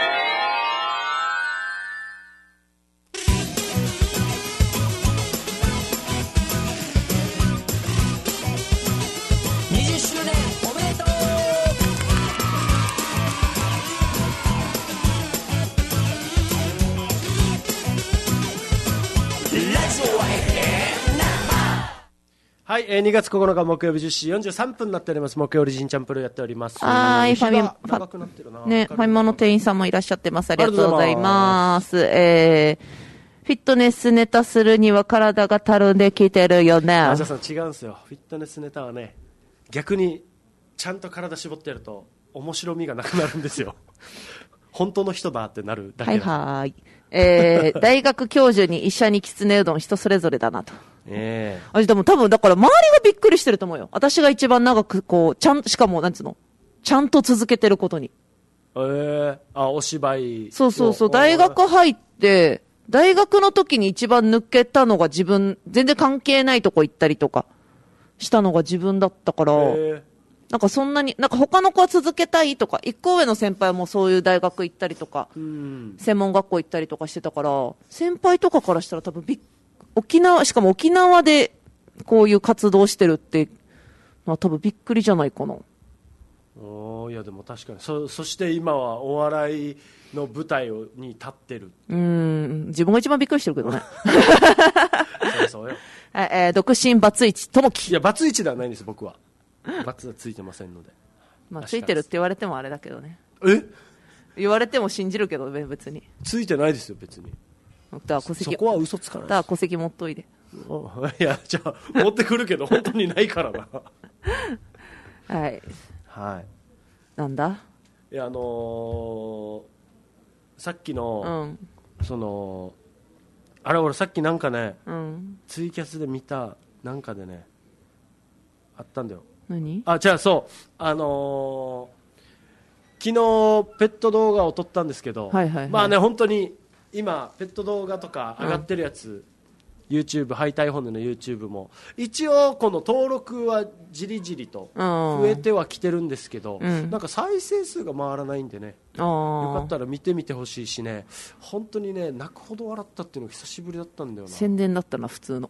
20周年おめでとう。 はい、2月9日木曜日10時43分になっております。木曜日ジンチャンプルやっております。 ファミマの店員さんもいらっしゃってます。ありがとうございます。フィットネスネタするには体がたるんできてるよね。 じゃあさん違うんですよ。フィットネスネタはね、逆にちゃんと体絞ってやると面白みがなくなるんですよ。本当の人だってなるだけだ。 はい。大学教授に医者にきつねうどん人それぞれだなと。でも多分だから周りがびっくりしてると思うよ。私が一番長くしかもなんつうの、ちゃんと続けてることに。 お芝居。 そう。大学入って、大学の時に一番抜けたのが自分、全然関係ないとこ行ったりとかしたのが自分だったから、なんかそんなに、なんか他の子は続けたいとか、一個上の先輩もそういう大学行ったりとか、専門学校行ったりとかしてたから、先輩とかからしたら多分しかも沖縄でこういう活動してるってのは多分びっくりじゃないかな。 いやでも確かにそして今はお笑いの舞台に立ってる。 自分が一番びっくりしてるけどね。 そうよ。 独身バツイチともき。 いやバツイチではないんです僕は。バツはついてませんので。 まあついてるって言われてもあれだけどね。言われても信じるけど別に。 ついてないですよ別に。そこは嘘つかない。 だから戸籍持っといで。 いやじゃあ持ってくるけど本当にないからな。 はい。 はい。 なんだ。 いやさっきの、そのあれ俺さっきなんかね、ツイキャスで見たなんかでねあったんだよ。 何？ じゃあそう昨日ペット動画を撮ったんですけど、まあね本当に今ペット動画とか上がってるやつ、YouTube ハイタイホンデの YouTube も一応この登録はじりじりと増えてはきてるんですけど、なんか再生数が回らないんでね、よかったら見てみてほしいしね、本当にね泣くほど笑ったっていうのが久しぶりだったんだよな。 宣伝だったな普通の。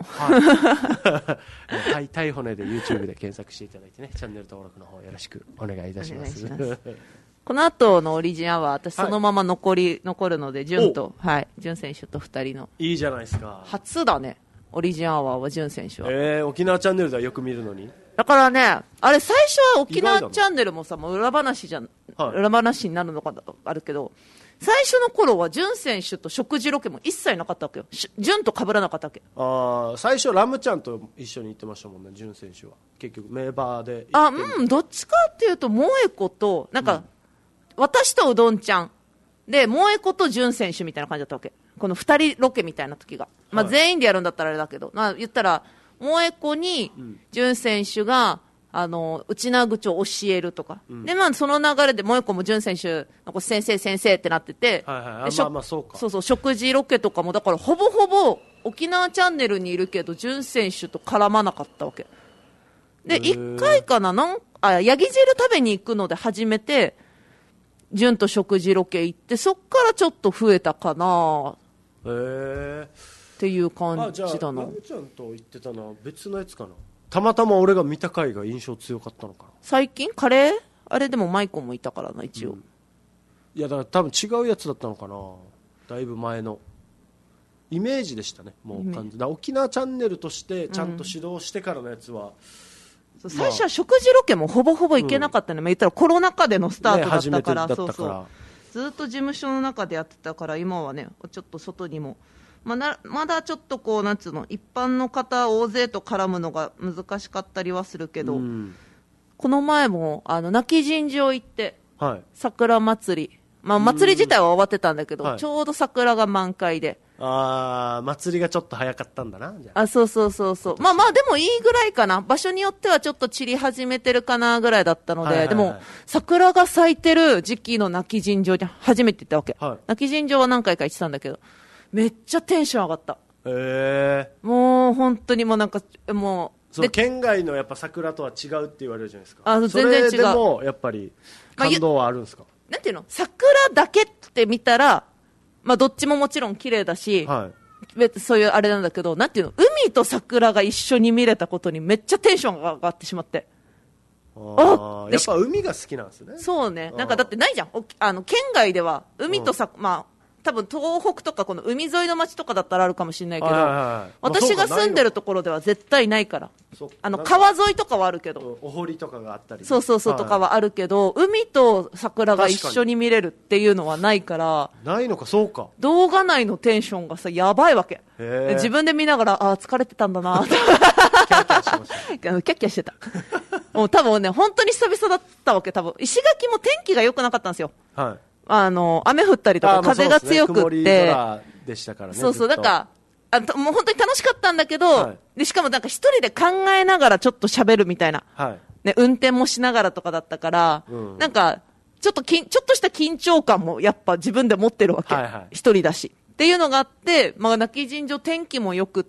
ハイタイホンデで YouTube で検索していただいてね、チャンネル登録の方よろしくお願いいたします。 この後のオリジンアワー、私そのまま残るので、潤選手と2人の。 いいじゃないですか。 初だね、オリジンアワーは潤選手は。 沖縄チャンネルではよく見るのに。 だからね、あれ最初は沖縄チャンネルもさ、もう裏話になるのかあるけど、最初の頃は潤選手と食事ロケも一切なかったわけよ。潤と被らなかったわけ。 最初ラムちゃんと一緒に行ってましたもんね、潤選手は。結局名場でどっちかっていうと萌子となんか、私とうどんちゃんで萌子と潤選手みたいな感じだったわけ。この2人ロケみたいな時が、全員でやるんだったらあれだけど、言ったら萌子に潤選手が内縄口を教えるとか、でその流れで萌子も潤選手の先生ってなってて、そう食事ロケとかもだからほぼほぼ沖縄チャンネルにいるけど潤選手と絡まなかったわけで、1回かな、ヤギ汁食べに行くので初めて潤と食事ロケ行って、そっからちょっと増えたかなっていう感じだな。 ラムちゃんと言ってたのは別のやつかな。たまたま俺が見た回が印象強かったのかな。 最近カレーあれでもマイコンもいたからな一応、 いやだから多分違うやつだったのかな。だいぶ前のイメージでしたね。もう完全だ沖縄チャンネルとしてちゃんと指導してからのやつは、 最初は食事ロケもほぼほぼ行けなかったね、言ったらコロナ禍でのスタートだったから、ずっと事務所の中でやってたから、今はねちょっと外にもまだちょっとこうなんつうの、一般の方大勢と絡むのが難しかったりはするけど、この前も泣き神城行って、桜祭り、祭り自体は終わってたんだけど、ちょうど桜が満開で、 祭りがちょっと早かったんだな。じゃあそうでもいいぐらいかな。場所によってはちょっと散り始めてるかなぐらいだったので、でも桜が咲いてる時期の泣き神城に初めて行ったわけ、泣き神城は何回か行ってたんだけど、めっちゃテンション上がった。もう本当にもうなんかもうその県外のやっぱ桜とは違うって言われるじゃないですか。 全然違う。 それでもやっぱり感動はあるんですか。 なんていうの、桜だけって見たらどっちももちろん綺麗だし、そういうあれなんだけど、なんていうの、海と桜が一緒に見れたことにめっちゃテンションが上がってしまって、 やっぱ海が好きなんですね。 そうね、なんかだってないじゃん、県外では海と多分東北とかこの海沿いの町とかだったらあるかもしれないけど、私が住んでるところでは絶対ないから、川沿いとかはあるけど、 お堀とかがあったり、 そうとかはあるけど、海と桜が一緒に見れるっていうのはないから、 ないのか。そうか、 動画内のテンションがさやばいわけ。自分で見ながら疲れてたんだなキャッキャしてたもう多分ね本当に久々だったわけ。多分石垣も天気が良くなかったんですよ。雨降ったりとか風が強くって、 でしたからね。 だからもう本当に楽しかったんだけど、でしかもなんか一人で考えながらちょっと喋るみたいな、運転もしながらとかだったから、なんかちょっとした緊張感もやっぱ自分で持ってるわけ、一人だしっていうのがあって、泣き神城天気もよくって、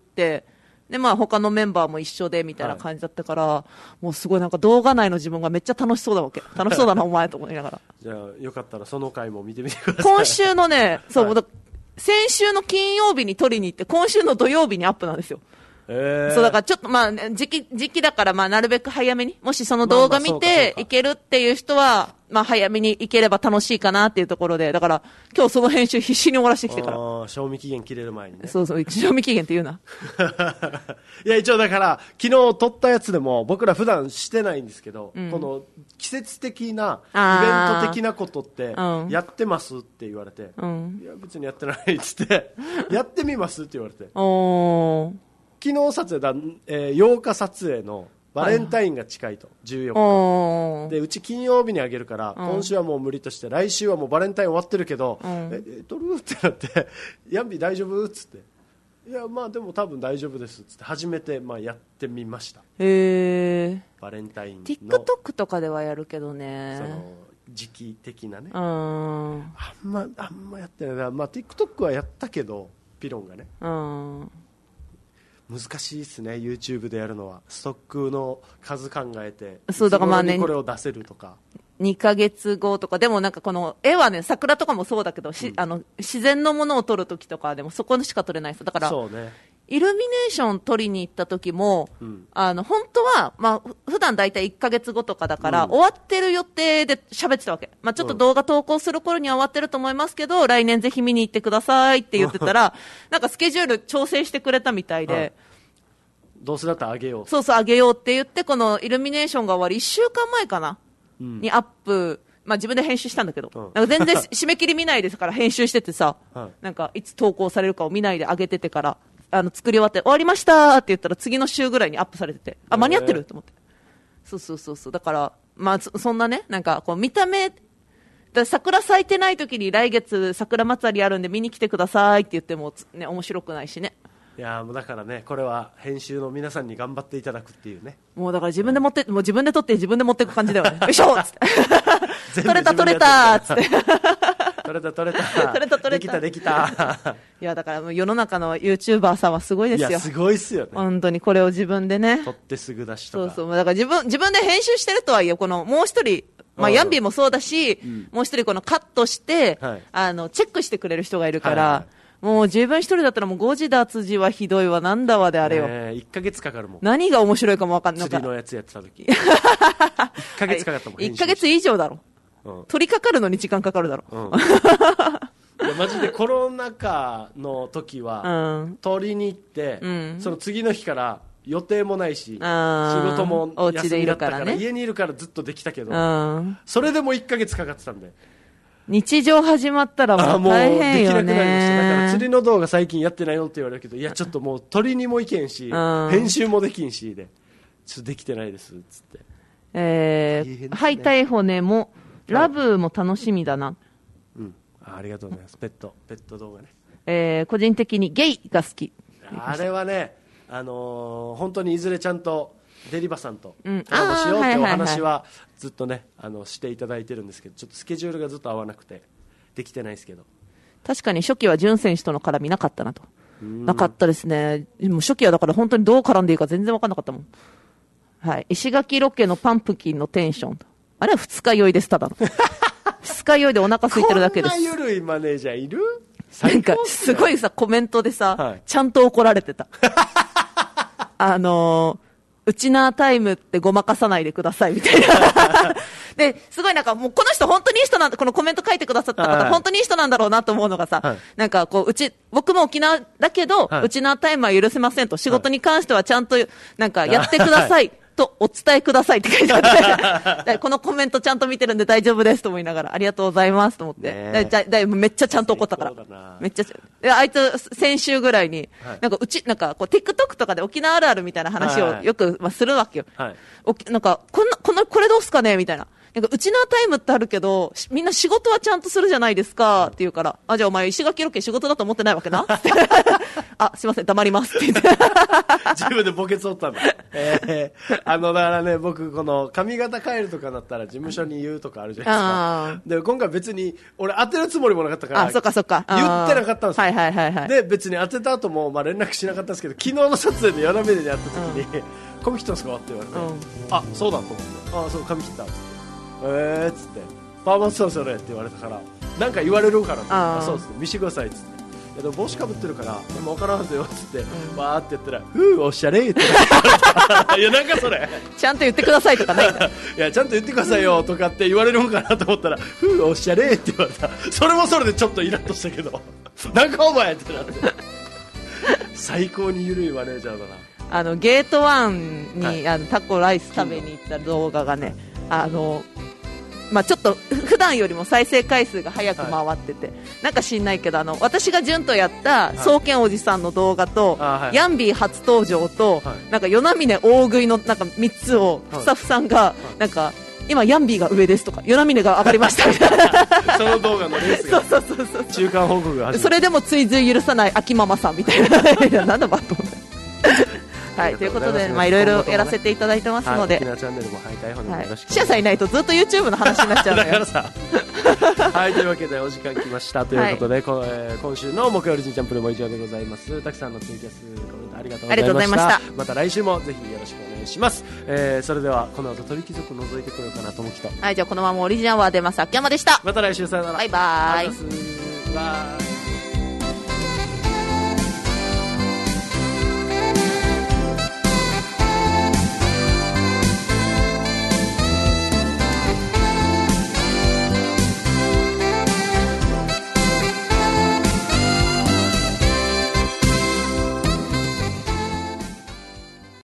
で他のメンバーも一緒でみたいな感じだったから、もうすごいなんか動画内の自分がめっちゃ楽しそうだわけ。楽しそうだなお前と思いながらじゃあよかったらその回も見てみてください。 今週のね、先週の金曜日に撮りに行って、今週の土曜日にアップなんですよ。そうだからちょっと時期だからなるべく早めに、もしその動画見ていけるっていう人は早めに行ければ楽しいかなっていうところで、だから今日その編集必死に終わらせてきてから、 賞味期限切れる前にね。 賞味期限って言うな。 いや一応だから昨日撮ったやつでも僕ら普段してないんですけど、この季節的なイベント的なことってやってますって言われて、いや別にやってないっつってやってみますって言われて、昨日撮影だ、8日撮影のバレンタインが近いと、14日で、うち金曜日にあげるから、今週はもう無理として、来週はもうバレンタイン終わってるけど、取るってなってヤンビー大丈夫っつって、いやまあでも多分大丈夫ですっつって初めてまあやってみました。 へえ。 バレンタインの TikTok とかではやるけどね、 その時期的なね、 あんまやってないな。まあ TikTok はやったけど、ピロンがね、難しいですね、 YouTube でやるのは。ストックの数考えて、 そうだからまあね、 これを出せるとか 2ヶ月後とか。でもなんかこの絵はね、桜とかもそうだけど、自然のものを撮るときとかでもそこしか撮れないです。だからそうね、 イルミネーション撮りに行った時も、本当は、まあ、普段だいたい1ヶ月後とかだから、終わってる予定で喋ってたわけ。まあ、ちょっと動画投稿する頃には終わってると思いますけど、来年ぜひ見に行ってくださいって言ってたら、なんかスケジュール調整してくれたみたいで、 どうせだったらあげよう。 そうそう、あげようって言って、このイルミネーションが終わり、1週間前かな、にアップ、まあ自分で編集したんだけど、なんか全然締め切り見ないですから編集しててさ、なんかいつ投稿されるかを見ないで上げててから、作り終わって終わりましたって言ったら次の週ぐらいにアップされてて、あ、間に合ってると思って。そうだからまあそんなね、なんかこう見た目だ、桜咲いてない時に来月桜祭りあるんで見に来てくださいって言ってもね、面白くないしね。 いやもうだからね、これは編集の皆さんに頑張っていただくっていうね。 もうだから自分で持って、もう自分で撮って自分で持っていく感じだよね。よいしょっつって取れたっつって取れたできたいやだからもう世の中の YouTuber さんはすごいですよ。 いやすごいっすよね、 本当に。これを自分でね、 撮ってすぐ出しとか。 そうだから自分で編集してるとはいえ、このもう一人、まあ、ヤンビーもそうだし、もう一人このカットして、チェックしてくれる人がいるから、もう自分一人だったらもう誤字脱字はひどいわ、なんだわであれよ。 1ヶ月かかるもん。 何が面白いかも分かんない。 釣りのやつやってた時1ヶ月かかったもん。 1ヶ月以上だろ、取り掛かるのに時間かかるだろ、 いやマジでコロナ禍の時は、取りに行って、その次の日から予定もないし、仕事も休みだったから家にいるからずっとできたけど、それでも1ヶ月かかってたんで、 日常始まったらもう大変よね。 もうできなくなりました。だから釣りの動画最近やってないのって言われるけど、いやちょっともう撮りにも行けんし、編集もできんしで、ちょっとできてないですっつって。 はいたい骨もラブも楽しみだな。 ありがとうございます。ペット動画ね。 個人的にゲイが好き。 あれはね、本当にいずれちゃんとデリバさんとコラボしようってお話はずっとね、していただいてるんですけど、ちょっとスケジュールがずっと合わなくてできてないですけど。 確かに初期は潤選手との絡みなかったなと。なかったですね。もう初期はだから本当にどう絡んでいいか全然分かんなかったもん。はい。石垣ロケのパンプキンのテンション、あれは二日酔いです。ただの二日酔いでお腹空いてるだけです。 こんな緩いマネージャーいる？ なんかすごいさ、コメントでさ、ちゃんと怒られてた。ウチナータイムってごまかさないでくださいみたいな。で、すごいなんかもうこの人本当にいい人なんだ、このコメント書いてくださった方、本当にいい人なんだろうなと思うのがさ、なんかこう、僕も沖縄だけど、ウチナータイムは許せませんと、仕事に関してはちゃんとなんかやってください。とお伝えくださいって書いてあってこのコメントちゃんと見てるんで大丈夫ですと思いながら、ありがとうございますと思って、めっちゃちゃんと怒ったから、めっちゃあいつ先週ぐらいに、なんかなんかこう TikTok とかで沖縄あるあるみたいな話をよく、するわけよ、なんかこれどうすかねみたいな。なんかうちなタイムってあるけどみんな仕事はちゃんとするじゃないですかって言うから、じゃあお前石垣ロケ仕事だと思ってないわけなすいません黙りますって言って自分でボケつおったんだ。だからね、僕この髪型変えるとかだったら事務所に言うとかあるじゃないですか。で今回別に俺当てるつもりもなかったから、 そっかそっか、 言ってなかったんですよ。で別に当てた後も連絡しなかったんですけど、昨日の撮影で夜目でやった時に髪切ったんですかって言われて、あそうだと思って、そう髪切ったっつって、つってパーマそうそれって言われたから、なんか言われるからって、そうですね見してくださいっつって、いやでも帽子かぶってるからでも分からんすよっつってわーって言ったら、おしゃれっていやなんかそれちゃんと言ってくださいとかないんだいやちゃんと言ってくださいよとかって言われるのかなと思ったら、おしゃれって言われた。それもそれでちょっとイラッとしたけどなんかお前ってなって最高に緩いマネージャーだな。 ゲート1に、タコライス食べに行った動画がね、 まあ、ちょっと普段よりも再生回数が早く回ってて、なんか知んないけど私が順とやった双剣おじさんの動画と、ヤンビー初登場と、なんか与那嶺大食いのなんか3つをスタッフさんがなんか今ヤンビーが上ですとか与那嶺が上がりましたみたいなその動画のレースがそう中間報告が始まる。 それでも追随許さない秋ママさんみたいななんだバットはい、ということで、まあ、いろいろやらせていただいてますので、 沖縄チャンネルもはい逮捕のよろしく。 シアさんいないとずっと YouTube の話になっちゃうのよだからさはいというわけでお時間来ましたということで、今週の木曜日にチャンプルも以上でございます。たくさんのツイキャスコメントありがとうございました。また来週もぜひよろしくお願いします。それではこの後鳥貴族覗いてこようかなと思う人、 はい、じゃあこのままオリジナルは出ます。秋山でした。 また来週さよなら。 バイバイ。 バイ。